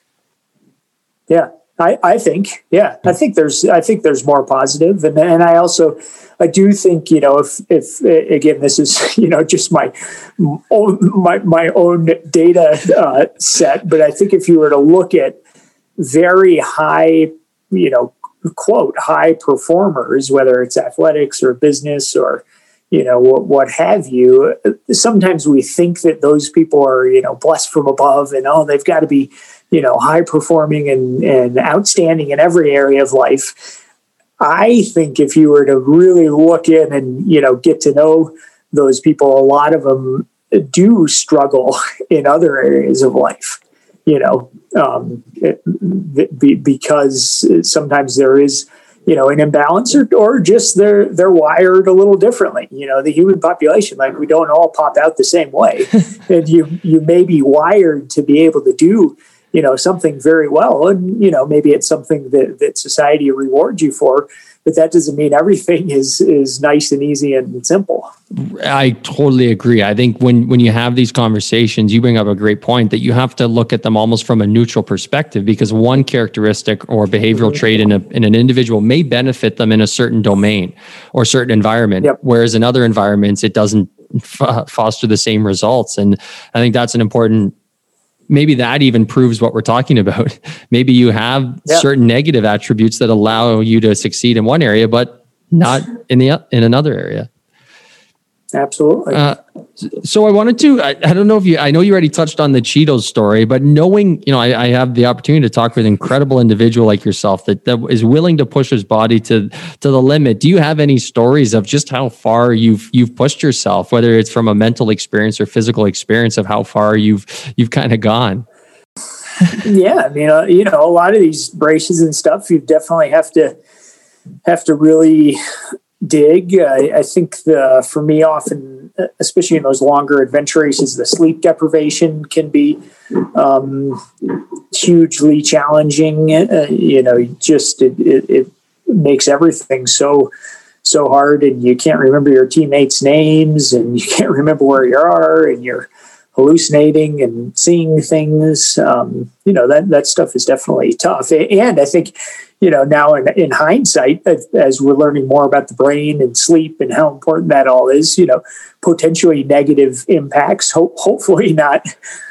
Yeah, I, I think, yeah, I think there's I think there's more positive, and and I also I do think, you know, if if again, this is, you know, just my own my my own data uh, set, but I think if you were to look at very high, you know, quote, high performers, whether it's athletics or business or, you know, what, what have you, sometimes we think that those people are, you know, blessed from above and, oh, they've got to be, you know, high performing and, and outstanding in every area of life. I think if you were to really look in and, you know, get to know those people, a lot of them do struggle in other areas of life. You know, um, it, be, because sometimes there is, you know, an imbalance, or, or just they're they're wired a little differently. You know, the human population, like, we don't all pop out the same way, and you you may be wired to be able to do, you know, something very well, and, you know, maybe it's something that that society rewards you for, but that doesn't mean everything is is nice and easy and simple. I totally agree. I think when when you have these conversations, you bring up a great point that you have to look at them almost from a neutral perspective, because one characteristic or behavioral trait in a in an individual may benefit them in a certain domain or certain environment, yep. whereas in other environments it doesn't f- foster the same results. And I think that's an important. Maybe that even proves what we're talking about. Maybe you have yep. certain negative attributes that allow you to succeed in one area, but not in the in another area. Absolutely. Uh, so I wanted to, I, I don't know if you, I know you already touched on the Cheetos story, but knowing, you know, I, I have the opportunity to talk with an incredible individual like yourself that, that is willing to push his body to, to the limit. Do you have any stories of just how far you've, you've pushed yourself, whether it's from a mental experience or physical experience, of how far you've, you've kind of gone? Yeah. I mean, uh, you know, a lot of these braces and stuff, you definitely have to, have to really dig. I, I think the for me often, especially in those longer adventure races, the sleep deprivation can be um, hugely challenging. Uh, you know, just it, it, it makes everything so so hard, and you can't remember your teammates' names, and you can't remember where you are, and you're hallucinating and seeing things. Um, you know, that that stuff is definitely tough. And I think, you know, now in, in hindsight, as, as we're learning more about the brain and sleep and how important that all is, you know, potentially negative impacts, ho- hopefully not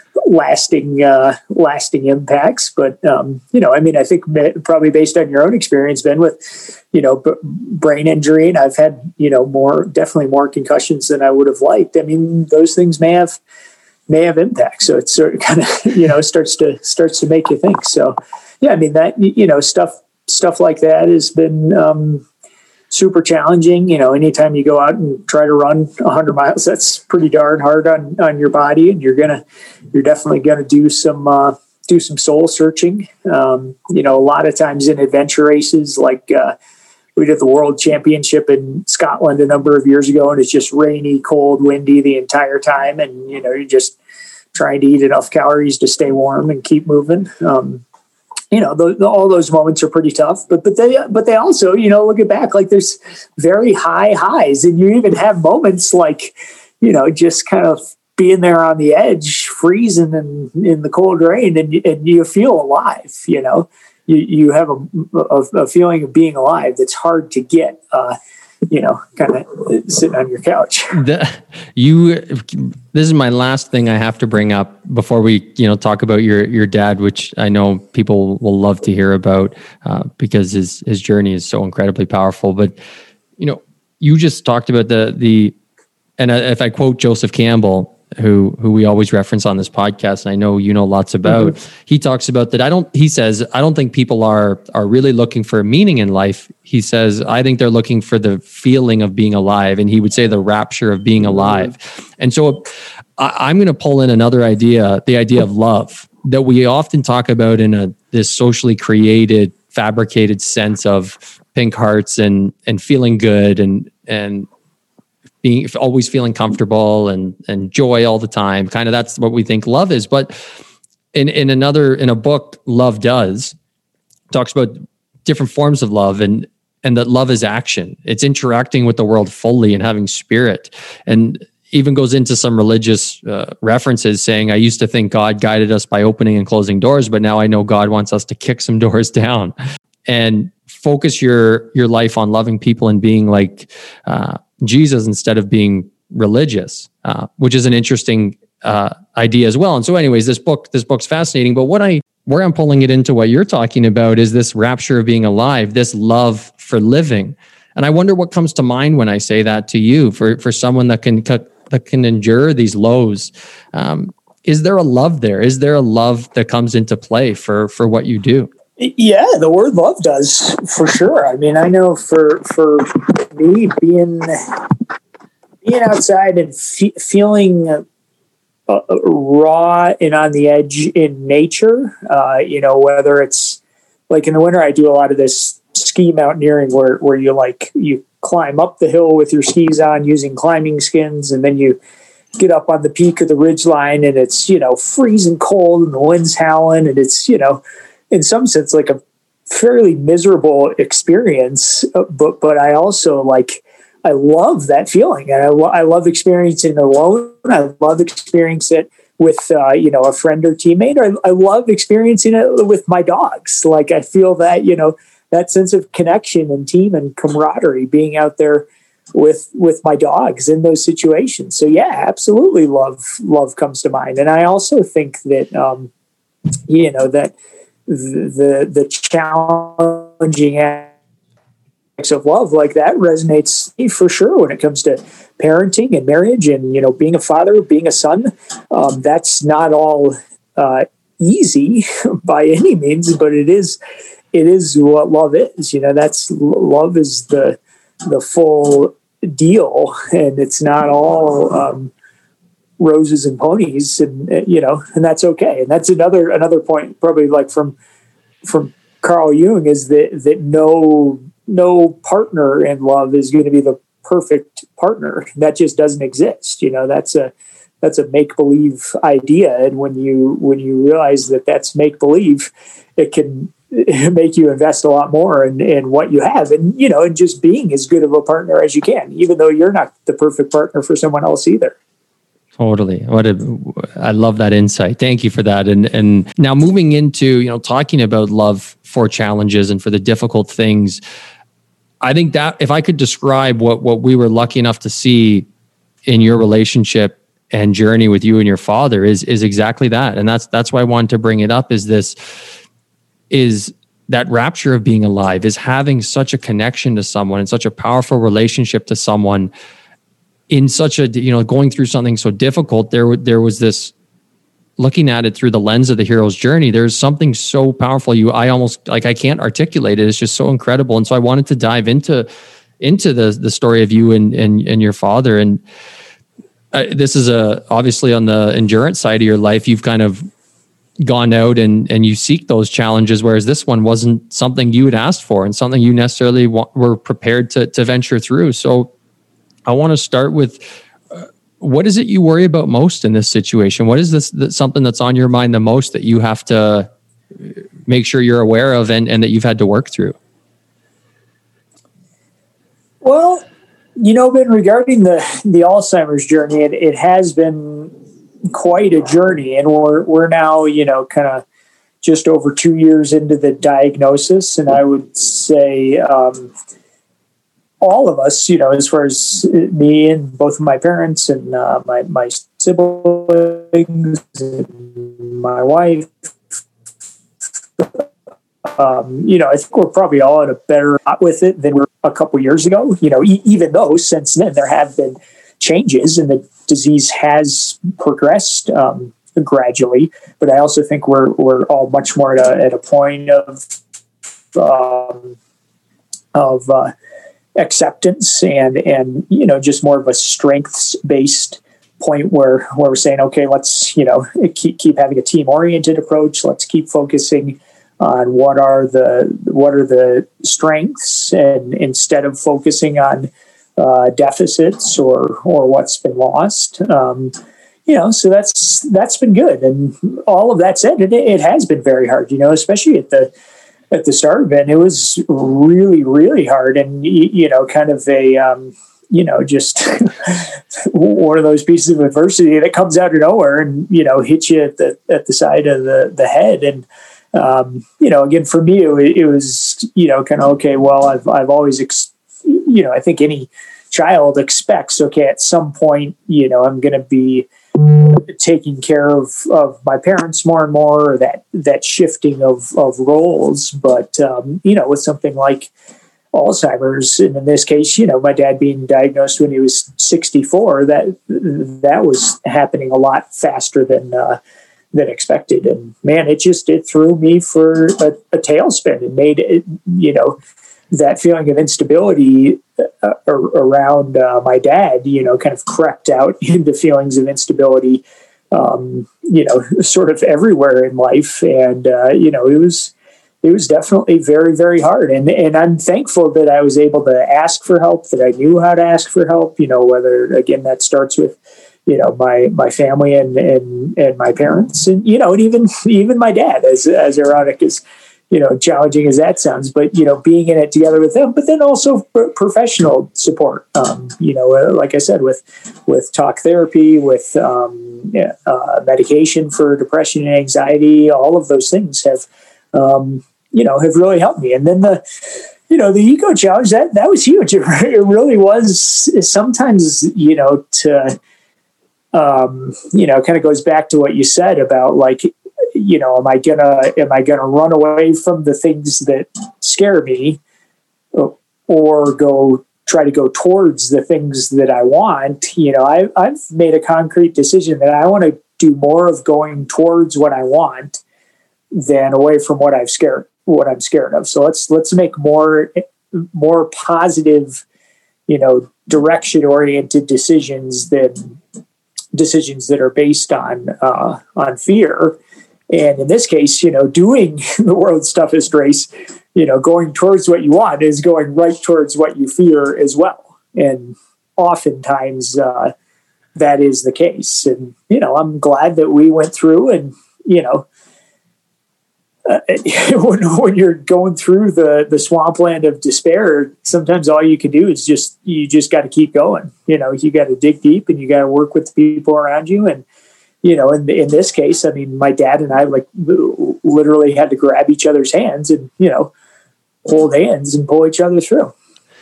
lasting, uh, lasting impacts. But, um, you know, I mean, I think probably based on your own experience, Ben, with, you know, b- brain injury, and I've had, you know, more, definitely more concussions than I would have liked. I mean, those things may have, may have impact. So it sort of kind of, you know, starts to, starts to make you think. So, yeah, I mean, that, you know, stuff, stuff like that has been um, super challenging. You know, anytime you go out and try to run a hundred miles, that's pretty darn hard on, on your body. And you're going to, you're definitely going to do some, uh, do some soul searching. Um, you know, a lot of times in adventure races, like uh, we did the World Championship in Scotland a number of years ago, and it's just rainy, cold, windy the entire time. And, you know, you're just trying to eat enough calories to stay warm and keep moving. Um, you know, the, the, all those moments are pretty tough, but, but they, but they also, you know, looking back, like there's very high highs, and you even have moments like, you know, just kind of being there on the edge, freezing and in the cold rain, and, and you feel alive. You know, you, you have a, a, a feeling of being alive that's hard to get, uh, you know, kind of sitting on your couch. The, you, this is my last thing I have to bring up before we, you know, talk about your, your dad, which I know people will love to hear about, uh, because his, his journey is so incredibly powerful. But, you know, you just talked about the, the, and if I quote Joseph Campbell, who, who we always reference on this podcast, and I know you know lots about, mm-hmm. he talks about that. I don't, he says, I don't think people are, are really looking for meaning in life. He says, I think they're looking for the feeling of being alive. And he would say the rapture of being alive. Mm-hmm. And so I, I'm going to pull in another idea, the idea of love that we often talk about in a, this socially created, fabricated sense of pink hearts and, and feeling good and, and, being always feeling comfortable and, and joy all the time. Kind of that's what we think love is. But in, in another, in a book, Love Does, talks about different forms of love, and, and that love is action. It's interacting with the world fully and having spirit, and even goes into some religious uh, references saying, I used to think God guided us by opening and closing doors, but now I know God wants us to kick some doors down and focus your, your life on loving people and being like, uh, Jesus instead of being religious, uh, which is an interesting uh, idea as well. And so anyways, this book, this book's fascinating, but what I, where I'm pulling it into what you're talking about is this rapture of being alive, this love for living. And I wonder what comes to mind when I say that to you, for, for someone that can, that can endure these lows. Um, is there a love there? Is there a love that comes into play for, for what you do? Yeah, the word love does, for sure. I mean, I know for for me, being being outside and fe- feeling uh, uh, raw and on the edge in nature, uh, you know, whether it's like in the winter, I do a lot of this ski mountaineering where, where you like, you climb up the hill with your skis on using climbing skins, and then you get up on the peak of the ridge line, and it's, you know, freezing cold and the wind's howling, and it's, you know, in some sense, like a fairly miserable experience, but but I also like, I love that feeling, and I, lo- I love experiencing it alone. I love experiencing it with uh, you know, a friend or teammate. Or I, I love experiencing it with my dogs. Like I feel that, you know, that sense of connection and team and camaraderie being out there with with my dogs in those situations. So yeah, absolutely, love love comes to mind, and I also think that um, you know that. the the challenging aspects of love like that resonates for sure when it comes to parenting and marriage and, you know, being a father, being a son. Um, that's not all uh, easy by any means, but it is it is what love is. You know, that's love is the the full deal, and it's not all um, roses and ponies, and you know, and that's okay. And that's another another point, probably like from from Carl Jung, is that that no no partner in love is going to be the perfect partner. That just doesn't exist. You know, that's a that's a make-believe idea, and when you when you realize that that's make-believe, it can make you invest a lot more in, in what you have, and you know, and just being as good of a partner as you can, even though you're not the perfect partner for someone else either. Totally. What a, I love that insight. Thank you for that. And and now moving into, you know, talking about love for challenges and for the difficult things, I think that if I could describe what what we were lucky enough to see in your relationship and journey with you and your father is is exactly that. And that's that's why I wanted to bring it up, is this is that rapture of being alive, is having such a connection to someone and such a powerful relationship to someone in such a, you know, going through something so difficult. There, there was this, looking at it through the lens of the hero's journey, there's something so powerful. You, I almost like, I can't articulate it. It's just so incredible. And so I wanted to dive into, into the, the story of you and, and, and your father. And uh, this is a, obviously on the endurance side of your life, you've kind of gone out and, and you seek those challenges, whereas this one wasn't something you had asked for and something you necessarily wa- were prepared to, to venture through. So I want to start with, uh, what is it you worry about most in this situation? What is this, that something that's on your mind the most that you have to make sure you're aware of and, and that you've had to work through? Well, you know, Ben, regarding the, the Alzheimer's journey, it, it has been quite a journey, and we're, we're now, you know, kind of just over two years into the diagnosis. And I would say, um, all of us, you know, as far as me and both of my parents and uh, my, my siblings and my wife, um, you know, I think we're probably all in a better spot with it than we were a couple years ago. You know, e- even though since then there have been changes and the disease has progressed um, gradually, but I also think we're we're all much more at a, at a point of um, of uh, acceptance and, and, you know, just more of a strengths based point where, where we're saying, okay, let's, you know, keep, keep having a team oriented approach. Let's keep focusing on what are the, what are the strengths, and instead of focusing on uh, deficits or, or what's been lost. Um, you know, so that's, that's been good. And all of that said, it, it has been very hard, you know, especially at the, at the start of it. It was really, really hard. And, you know, kind of a, um, you know, just one of those pieces of adversity that comes out of nowhere and, you know, hits you at the, at the side of the, the head. And, um, you know, again, for me, it, it was, you know, kind of, okay, well, I've, I've always, ex- you know, I think any child expects, okay, at some point, you know, I'm going to be taking care of, of my parents more and more, or that, that shifting of, of roles. But, um, you know, with something like Alzheimer's, and in this case, you know, my dad being diagnosed when he was sixty-four, that, that was happening a lot faster than, uh, than expected. And man, it just, it threw me for a, a tailspin and made it, you know, that feeling of instability uh, around uh, my dad, you know, kind of crept out into feelings of instability, um, you know, sort of everywhere in life. And, uh, you know, it was, it was definitely very, very hard. And, and I'm thankful that I was able to ask for help, that I knew how to ask for help, you know, whether, again, that starts with, you know, my, my family and, and, and my parents, and, you know, and even, even my dad, as, as ironic as, you know, challenging as that sounds, but, you know, being in it together with them, but then also professional support, um, you know, uh, like I said, with, with talk therapy, with um, uh, medication for depression and anxiety, all of those things have, um, you know, have really helped me. And then the, you know, the ego challenge, that, that was huge. It, it really was. Sometimes, you know, to, um, you know, kind of goes back to what you said about, like, you know, am I gonna, am I gonna run away from the things that scare me, or go try to go towards the things that I want? You know, I, I've made a concrete decision that I want to do more of going towards what I want than away from what I've scared, what I'm scared of. So let's, let's make more, more positive, you know, direction oriented decisions than decisions that are based on, uh, on fear. And in this case, you know, doing the world's toughest race you know, going towards what you want is going right towards what you fear as well. And oftentimes uh, that is the case. And, you know, I'm glad that we went through and, you know, uh, when, when you're going through the, the swampland of despair, sometimes all you can do is just, you just got to keep going. You know, you got to dig deep and you got to work with the people around you. And, you know, in, in this case, I mean, my dad and I like literally had to grab each other's hands and, you know, hold hands and pull each other through.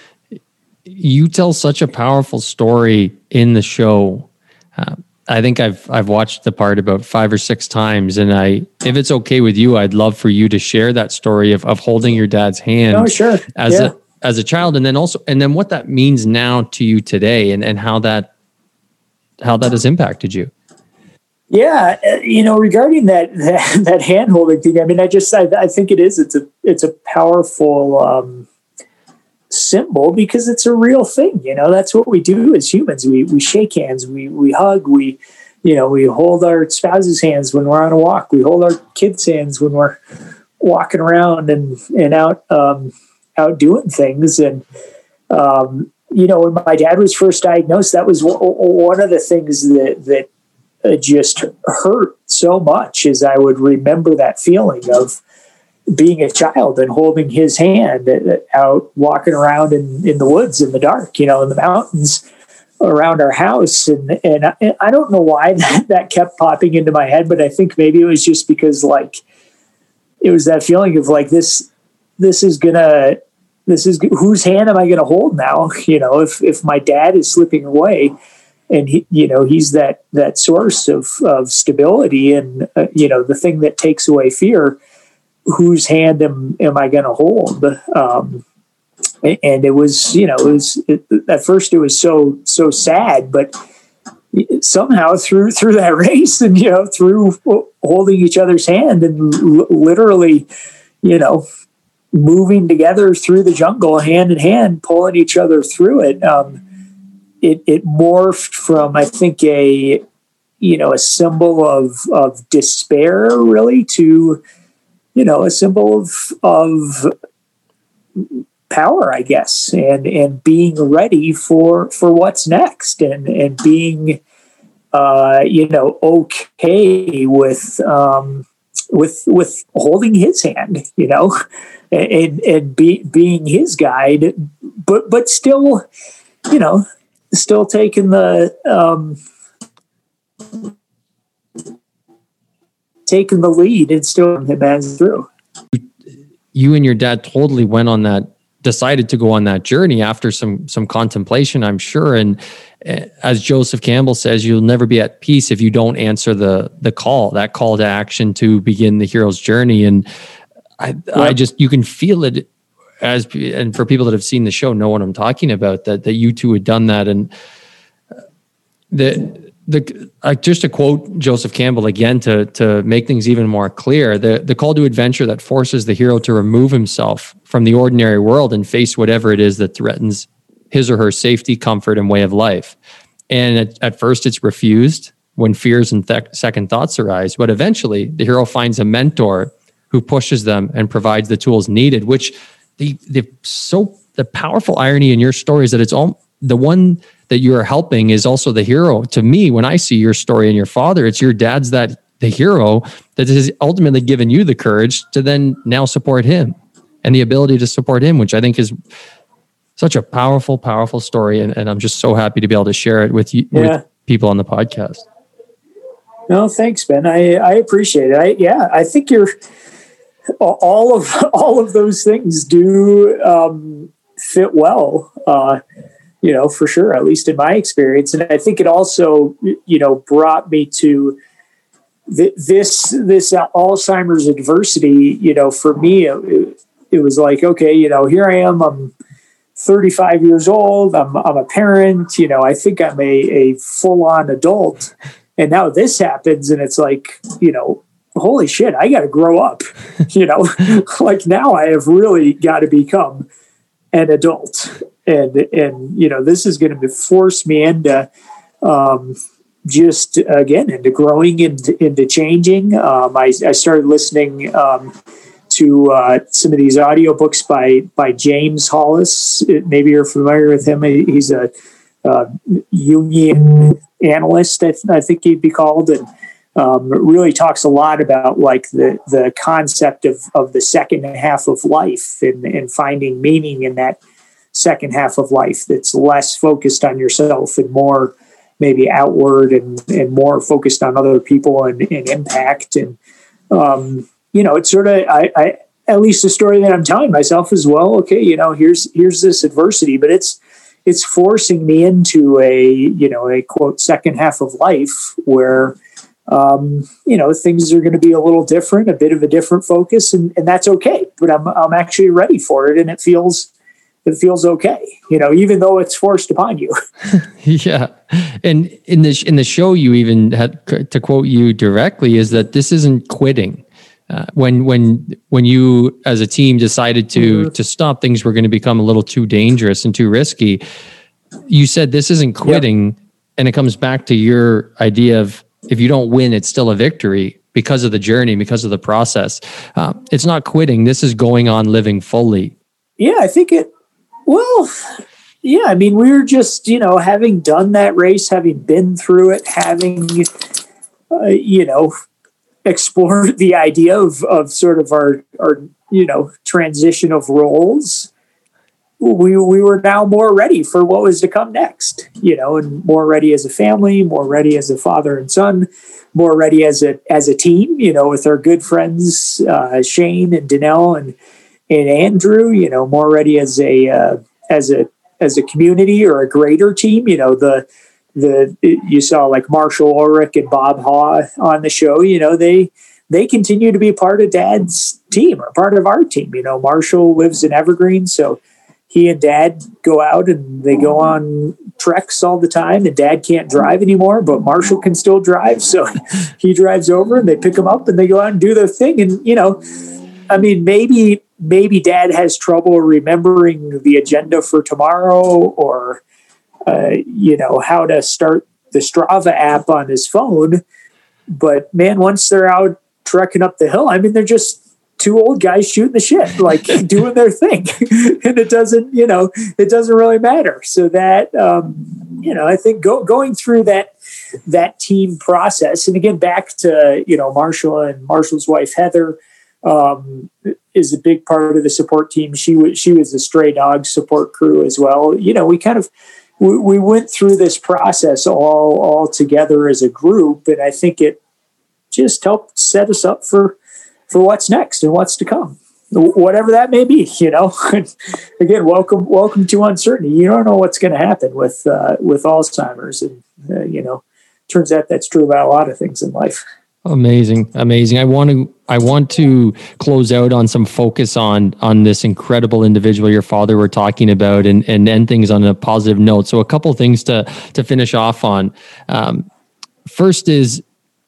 You tell such a powerful story in the show. Uh, I think I've I've watched the part about five or six times, and I, if it's okay with you, I'd love for you to share that story of, of holding your dad's hand. Oh, sure. As yeah. a as a child, and then also, and then what that means now to you today, and, and how that how that has impacted you. Yeah, uh, you know, regarding that that, that hand holding thing, I mean, I just I, I think it is it's a it's a powerful um, symbol because it's a real thing. You know, that's what we do as humans. We we shake hands, we we hug, we you know we hold our spouses' hands when we're on a walk. We hold our kids' hands when we're walking around and and out um, out doing things. And um, you know, when my dad was first diagnosed, that was w- one of the things that that. It just hurt so much as I would remember that feeling of being a child and holding his hand out walking around in, in the woods in the dark, you know, in the mountains around our house. And, and I, I don't know why that, that kept popping into my head, but I think maybe it was just because like, it was that feeling of like, this, this is gonna, this is whose hand am I going to hold now? You know, if, if my dad is slipping away, and he, you know, he's that that source of of stability, and uh, you know, the thing that takes away fear. Whose hand am am I going to hold? Um, and it was, you know, it was it, at first it was so so sad, but somehow through through that race, and you know, through holding each other's hand and l- literally, you know, moving together through the jungle, hand in hand, pulling each other through it. Um, It, it morphed from, I think, a, you know, a symbol of, of despair really to, you know, a symbol of, of power, I guess, and, and being ready for, for what's next, and, and being, uh, you know, okay with, um, with, with holding his hand, you know, and, and be, being his guide, but, but still, you know, still taking the um, taking the lead and still him as through. You and your dad totally went on that, decided to go on that journey after some some contemplation, I'm sure. And uh, as Joseph Campbell says, you'll never be at peace if you don't answer the the call, that call to action to begin the hero's journey. And I, yep. I just, you can feel it. As and for people that have seen the show, know what I'm talking about. That that you two had done that, and the the uh, just to quote Joseph Campbell again to to make things even more clear, the the call to adventure that forces the hero to remove himself from the ordinary world and face whatever it is that threatens his or her safety, comfort, and way of life. And at, at first, it's refused when fears and th- second thoughts arise, but eventually, the hero finds a mentor who pushes them and provides the tools needed, which The, the so the powerful irony in your story is that it's all the one that you're helping is also the hero. To me, when I see your story and your father, it's your dad's that the hero that has ultimately given you the courage to then now support him and the ability to support him, which I think is such a powerful, powerful story. And, and I'm just so happy to be able to share it with you, yeah. with people on the podcast. No, thanks, Ben. I, I appreciate it. I, yeah, I think you're, all of all of those things do um, fit well, uh, you know, for sure, at least in my experience. And I think it also, you know, brought me to th- this this Alzheimer's adversity. You know, for me, it, it was like, okay, you know, here I am. I'm thirty-five years old. I'm I'm a parent. You know, I think I'm a, a full on adult. And now this happens, and it's like, you know, holy shit, I got to grow up, you know, like now I have really got to become an adult. And, and, you know, this is going to force me into, um, just again, into growing, into, into changing. Um, I, I started listening, um, to uh, some of these audiobooks by by James Hollis. Maybe you're familiar with him. He's a uh, Jungian analyst, I, th- I think he'd be called, and um, really talks a lot about like the the concept of of the second half of life and, and finding meaning in that second half of life that's less focused on yourself and more maybe outward and, and more focused on other people and, and impact. And, um, you know, it's sort of, I, I, at least the story that I'm telling myself is, well, okay, you know, here's, here's this adversity, but it's, it's forcing me into a, you know, a quote, second half of life where, um, you know, things are going to be a little different, a bit of a different focus, and, and that's okay. But I'm, I'm actually ready for it. And it feels, it feels okay, you know, even though it's forced upon you. Yeah. And in the, in the show, you even had to quote you directly is that this isn't quitting. Uh, when, when, when you as a team decided to, mm-hmm. to stop, things were going to become a little too dangerous and too risky. You said this isn't quitting. Yep. And it comes back to your idea of if you don't win, it's still a victory because of the journey, because of the process. Uh, it's not quitting. This is going on living fully. Yeah, I think it, Well, yeah, I mean, we were just, you know, having done that race, having been through it, having, uh, you know, explored the idea of, of sort of our, our, you know, transition of roles. We we were now more ready for what was to come next, you know, and more ready as a family, more ready as a father and son, more ready as a as a team, you know, with our good friends, uh, Shane and Danelle and and Andrew, you know, more ready as a uh, as a as a community or a greater team. You know, the the you saw like Marshall Ulrich and Bob Haw on the show. You know, they they continue to be part of Dad's team or part of our team. You know, Marshall lives in Evergreen, so he and Dad go out and they go on treks all the time. And Dad can't drive anymore, but Marshall can still drive, so he drives over and they pick him up and they go out and do their thing. And you know, I mean, maybe. Maybe Dad has trouble remembering the agenda for tomorrow or, uh, you know, how to start the Strava app on his phone. But man, once they're out trekking up the hill, I mean, they're just two old guys shooting the shit, like doing their thing. And it doesn't, you know, it doesn't really matter. So that, um, you know, I think go, going through that, that team process, and again, back to, you know, Marshall and Marshall's wife, Heather, um, is a big part of the support team. She was, she was the stray dog support crew as well. You know, we kind of, we, we went through this process all, all together as a group. And I think it just helped set us up for, for what's next and what's to come, whatever that may be, you know. Again, welcome, welcome to uncertainty. You don't know what's going to happen with, uh, with Alzheimer's. And, uh, you know, turns out that's true about a lot of things in life. Amazing. Amazing. I want to, I want to close out on some focus on, on this incredible individual, your father, we're talking about, and, and end things on a positive note. So a couple things to, to finish off on. Um, first is,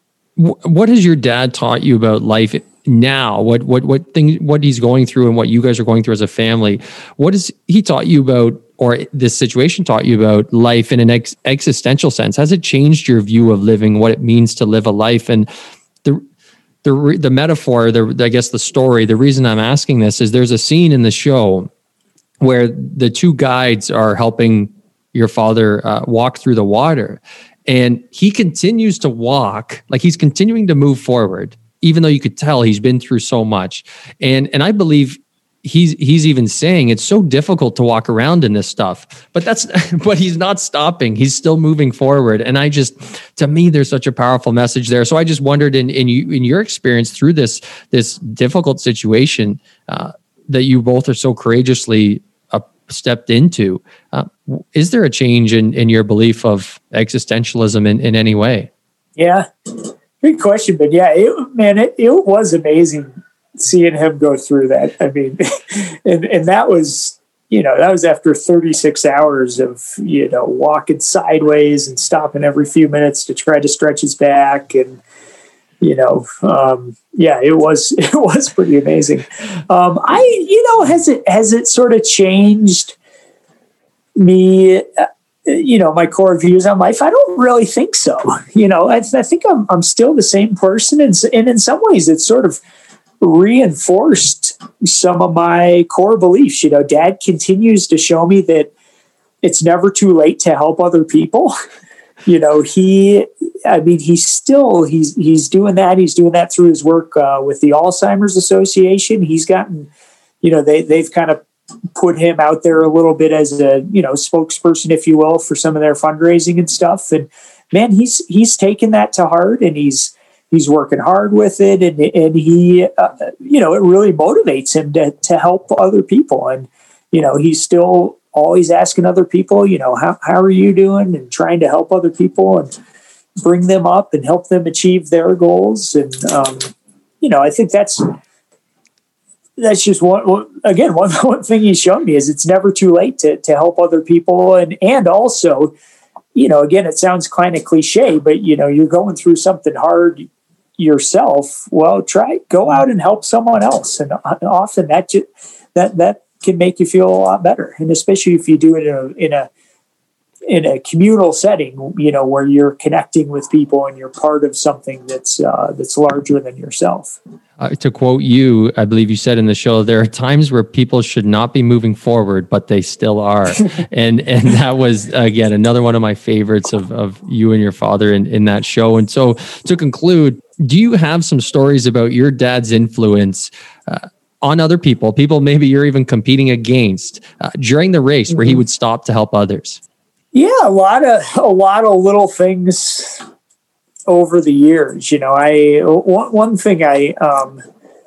w- what has your dad taught you about life now? What, what, what things, what he's going through and what you guys are going through as a family? What has he taught you about, or this situation taught you about life in an ex- existential sense? Has it changed your view of living, what it means to live a life? And the the the metaphor, the I guess the story, the reason I'm asking this is there's a scene in the show where the two guides are helping your father uh, walk through the water. And he continues to walk, like he's continuing to move forward, even though you could tell he's been through so much. And and I believe he's he's even saying it's so difficult to walk around in this stuff, but that's but he's not stopping. He's still moving forward. And I just, to me, there's such a powerful message there. So I just wondered in in you in your experience through this this difficult situation uh, that you both are so courageously uh, stepped into. Uh, is there a change in in your belief of existentialism in, in any way? Yeah, good question. But yeah, it, man, it, it was amazing seeing him go through that. I mean, and, and that was, you know, that was after thirty-six hours of, you know, walking sideways and stopping every few minutes to try to stretch his back. And, you know, um, yeah, it was, it was pretty amazing. Um, I, you know, has it, has it sort of changed me, uh, you know, my core views on life? I don't really think so. You know, I, I think I'm, I'm still the same person. And, and in some ways it's sort of reinforced some of my core beliefs. You know, Dad continues to show me that it's never too late to help other people. You know, he, I mean, he's still, he's, he's doing that. He's doing that through his work uh, with the Alzheimer's Association. He's gotten, you know, they, they've kind of put him out there a little bit as a, you know, spokesperson, if you will, for some of their fundraising and stuff. And man, he's, he's taken that to heart, and he's, he's working hard with it. And, and he, uh, you know, it really motivates him to, to help other people. And, you know, he's still always asking other people, you know, how, how are you doing, and trying to help other people and bring them up and help them achieve their goals. And, um, you know, I think that's, that's just one, one again, one, one thing he's shown me is it's never too late to, to help other people. And, and also, you know, again, it sounds kind of cliche, but you know, you're going through something hard yourself. Well, try, go out and help someone else. And often that, just, that, that, can make you feel a lot better. And especially if you do it in a, in a, in a communal setting, you know, where you're connecting with people and you're part of something that's, uh, that's larger than yourself. Uh, to quote you, I believe you said in the show, there are times where people should not be moving forward, but they still are. and, and that was, again, another one of my favorites of, of you and your father in, in that show. And so to conclude, do you have some stories about your dad's influence, uh, on other people, people maybe you're even competing against uh, during the race, mm-hmm. where he would stop to help others? Yeah, a lot of a lot of little things over the years. You know, I one, one thing I um,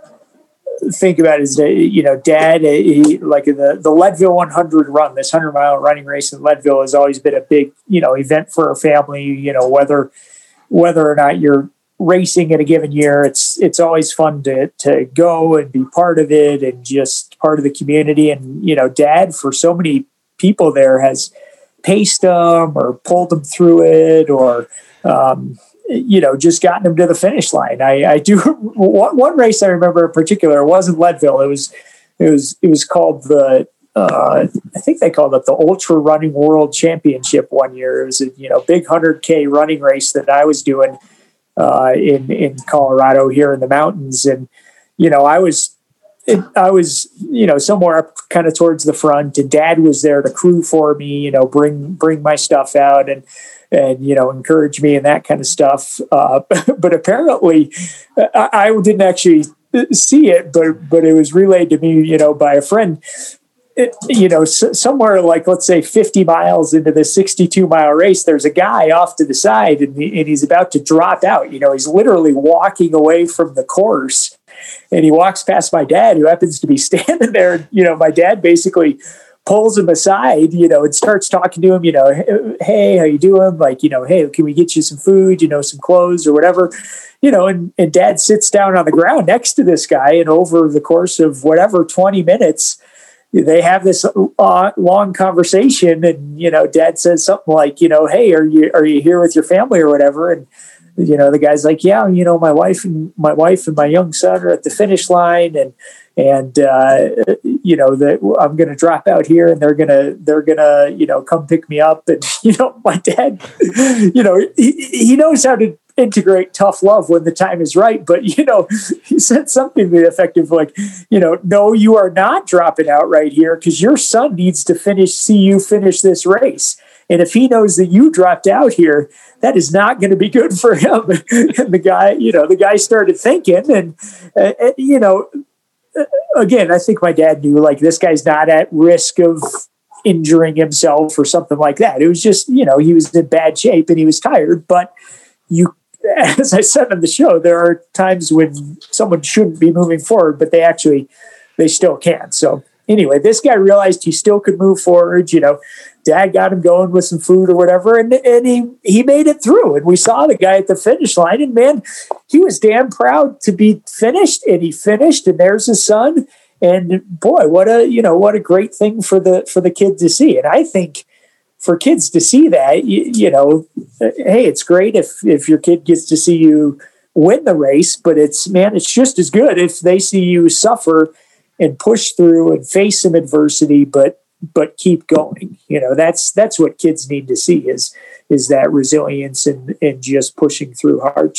think about is that, you know, Dad, he, like in the the Leadville one hundred run, this hundred mile running race in Leadville has always been a big, you know, event for a family. You know, whether whether or not you're racing in a given year, it's it's always fun to to go and be part of it and just part of the community. And you know, Dad, for so many people there, has paced them or pulled them through it, or um, you know, just gotten them to the finish line. I, I do one, one race I remember in particular. It wasn't Leadville. It was it was it was called the uh, I think they called it the Ultra Running World Championship one year. It was a you know big one hundred K running race that I was doing Uh, in, in Colorado here in the mountains. And, you know, I was, it, I was, you know, somewhere up kind of towards the front, and Dad was there to crew for me, you know, bring, bring my stuff out and, and, you know, encourage me and that kind of stuff. Uh, but apparently I, I didn't actually see it, but, but it was relayed to me, you know, by a friend. It, you know, s- somewhere like, let's say fifty miles into the sixty-two mile race, there's a guy off to the side, and, he, and he's about to drop out. You know, he's literally walking away from the course, and he walks past my dad, who happens to be standing there. You know, my dad basically pulls him aside, you know, and starts talking to him, you know, hey, how you doing? Like, you know, hey, can we get you some food, you know, some clothes or whatever, you know, and, and Dad sits down on the ground next to this guy, and over the course of whatever, twenty minutes, they have this uh, long conversation, and, you know, Dad says something like, you know, hey, are you, are you here with your family or whatever? And, you know, the guy's like, yeah, you know, my wife and my wife and my young son are at the finish line, and, and, uh, you know, that I'm going to drop out here, and they're going to, they're going to, you know, come pick me up. And, you know, my dad, you know, he, he knows how to integrate tough love when the time is right. But, you know, he said something to the effect of like, you know, no, you are not dropping out right here, because your son needs to finish, see you finish this race. And if he knows that you dropped out here, that is not going to be good for him. And the guy, you know, the guy started thinking, and, uh, you know, again, I think my dad knew, like, this guy's not at risk of injuring himself or something like that. It was just, you know, he was in bad shape and he was tired. But you, as I said on the show, there are times when someone shouldn't be moving forward, but they actually, they still can. So anyway, this guy realized he still could move forward. You know, Dad got him going with some food or whatever, and, and he, he made it through. And we saw the guy at the finish line, and man, he was damn proud to be finished, and he finished, and there's his son. And boy, what a, you know, what a great thing for the, for the kid to see. And I think for kids to see that, you, you know, hey, it's great if, if your kid gets to see you win the race, but it's, man, it's just as good if they see you suffer and push through and face some adversity, but, but keep going. You know, that's, that's what kids need to see is, is that resilience and, and just pushing through hardship.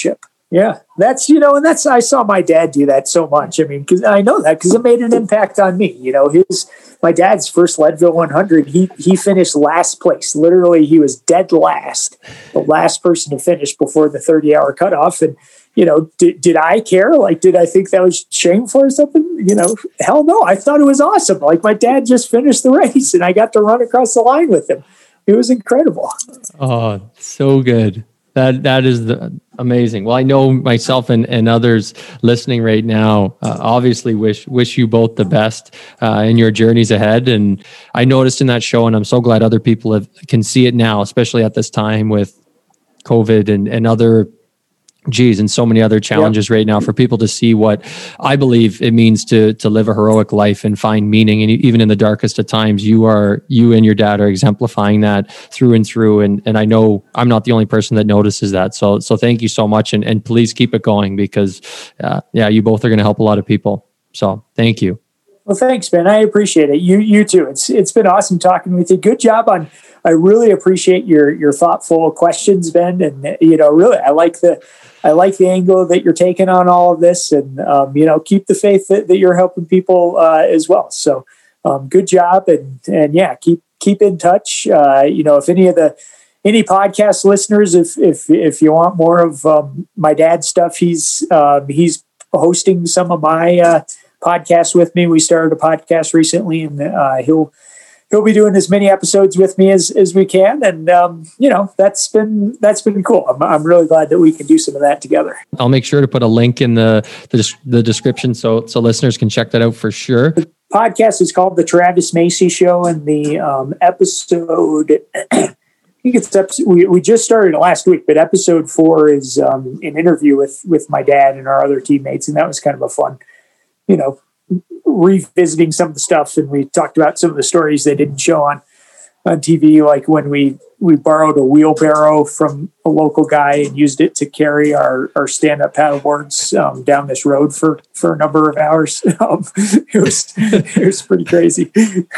Yeah, that's, you know, and that's, I saw my dad do that so much. I mean, because I know that because it made an impact on me. You know, his, my dad's first Leadville one hundred, he he finished last place. Literally, he was dead last, the last person to finish before the thirty hour cutoff. And, you know, did, did I care? Like, did I think that was shameful or something? You know, hell no. I thought it was awesome. Like, my dad just finished the race and I got to run across the line with him. It was incredible. Oh, so good. That that is the, amazing. Well, I know myself and, and others listening right now uh, obviously wish wish you both the best uh, in your journeys ahead. And I noticed in that show, and I'm so glad other people have, can see it now, especially at this time with COVID and, and other geez, and so many other challenges yep. right now, for people to see what I believe it means to to live a heroic life and find meaning. And even in the darkest of times, you are, you and your dad are exemplifying that through and through. And and I know I'm not the only person that notices that. So so thank you so much. And, and please keep it going because, uh, yeah, you both are going to help a lot of people. So thank you. Well, thanks, Ben. I appreciate it. You you too. It's it's been awesome talking with you. Good job on, I really appreciate your your thoughtful questions, Ben. And, you know, really, I like the, I like the angle that you're taking on all of this, and, um, you know, keep the faith that, that you're helping people uh, as well. So um, good job. And, and yeah, keep, keep in touch. Uh, you know, if any of the, any podcast listeners, if, if, if you want more of um, my dad's stuff, he's, uh, he's hosting some of my uh, podcasts with me. We started a podcast recently, and uh, he'll, he'll be doing as many episodes with me as, as we can. And, um, you know, that's been, that's been cool. I'm, I'm really glad that we can do some of that together. I'll make sure to put a link in the, the, the description so, so listeners can check that out for sure. The podcast is called The Travis Macy Show, and the um, episode, I think it's episode, we, we just started it last week, but episode four is um, an interview with, with my dad and our other teammates. And that was kind of a fun, you know, revisiting some of the stuff, and we talked about some of the stories they didn't show on on T V, like when we we borrowed a wheelbarrow from a local guy and used it to carry our our stand-up paddleboards um, down this road for for a number of hours. Um, it was it was pretty crazy.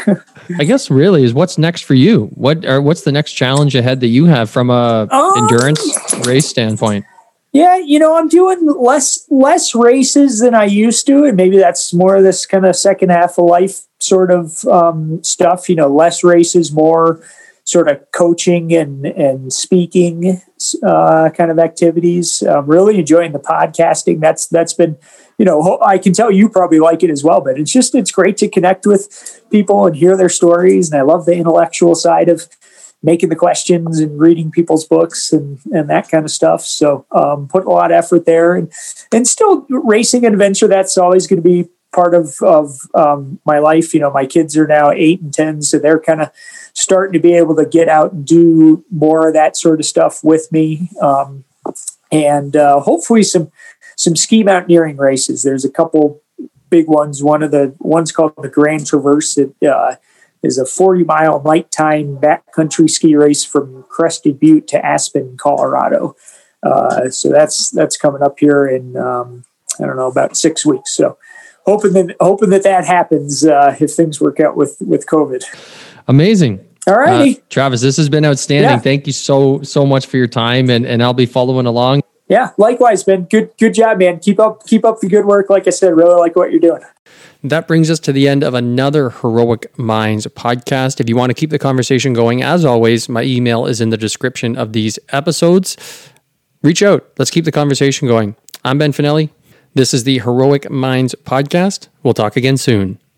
I guess really is what's next for you. What or what's the next challenge ahead that you have from a um, endurance race standpoint? Yeah, you know, I'm doing less less races than I used to, and maybe that's more of this kind of second half of life sort of um, stuff. You know, less races, more sort of coaching and and speaking uh, kind of activities. I'm really enjoying the podcasting. That's that's been, you know, I can tell you probably like it as well. But it's just it's great to connect with people and hear their stories, and I love the intellectual side of making the questions and reading people's books and, and that kind of stuff. So um, put a lot of effort there, and, and still racing and adventure. That's always going to be part of, of um, my life. You know, my kids are now eight and ten, so they're kind of starting to be able to get out and do more of that sort of stuff with me. Um, and uh, hopefully some, some ski mountaineering races. There's a couple big ones. One of the one's called the Grand Traverse. It, uh, is a forty mile nighttime backcountry ski race from Crested Butte to Aspen, Colorado. Uh, so that's, that's coming up here in, um, I don't know, about six weeks. So hoping that, hoping that that happens uh, if things work out with, with COVID. Amazing. All righty. Uh, Travis, this has been outstanding. Yeah. Thank you so, so much for your time, and, and I'll be following along. Yeah, likewise, Ben. Good, good job, man. Keep up, keep up the good work. Like I said, really like what you're doing. That brings us to the end of another Heroic Minds podcast. If you want to keep the conversation going, as always, my email is in the description of these episodes. Reach out. Let's keep the conversation going. I'm Ben Finelli. This is the Heroic Minds podcast. We'll talk again soon.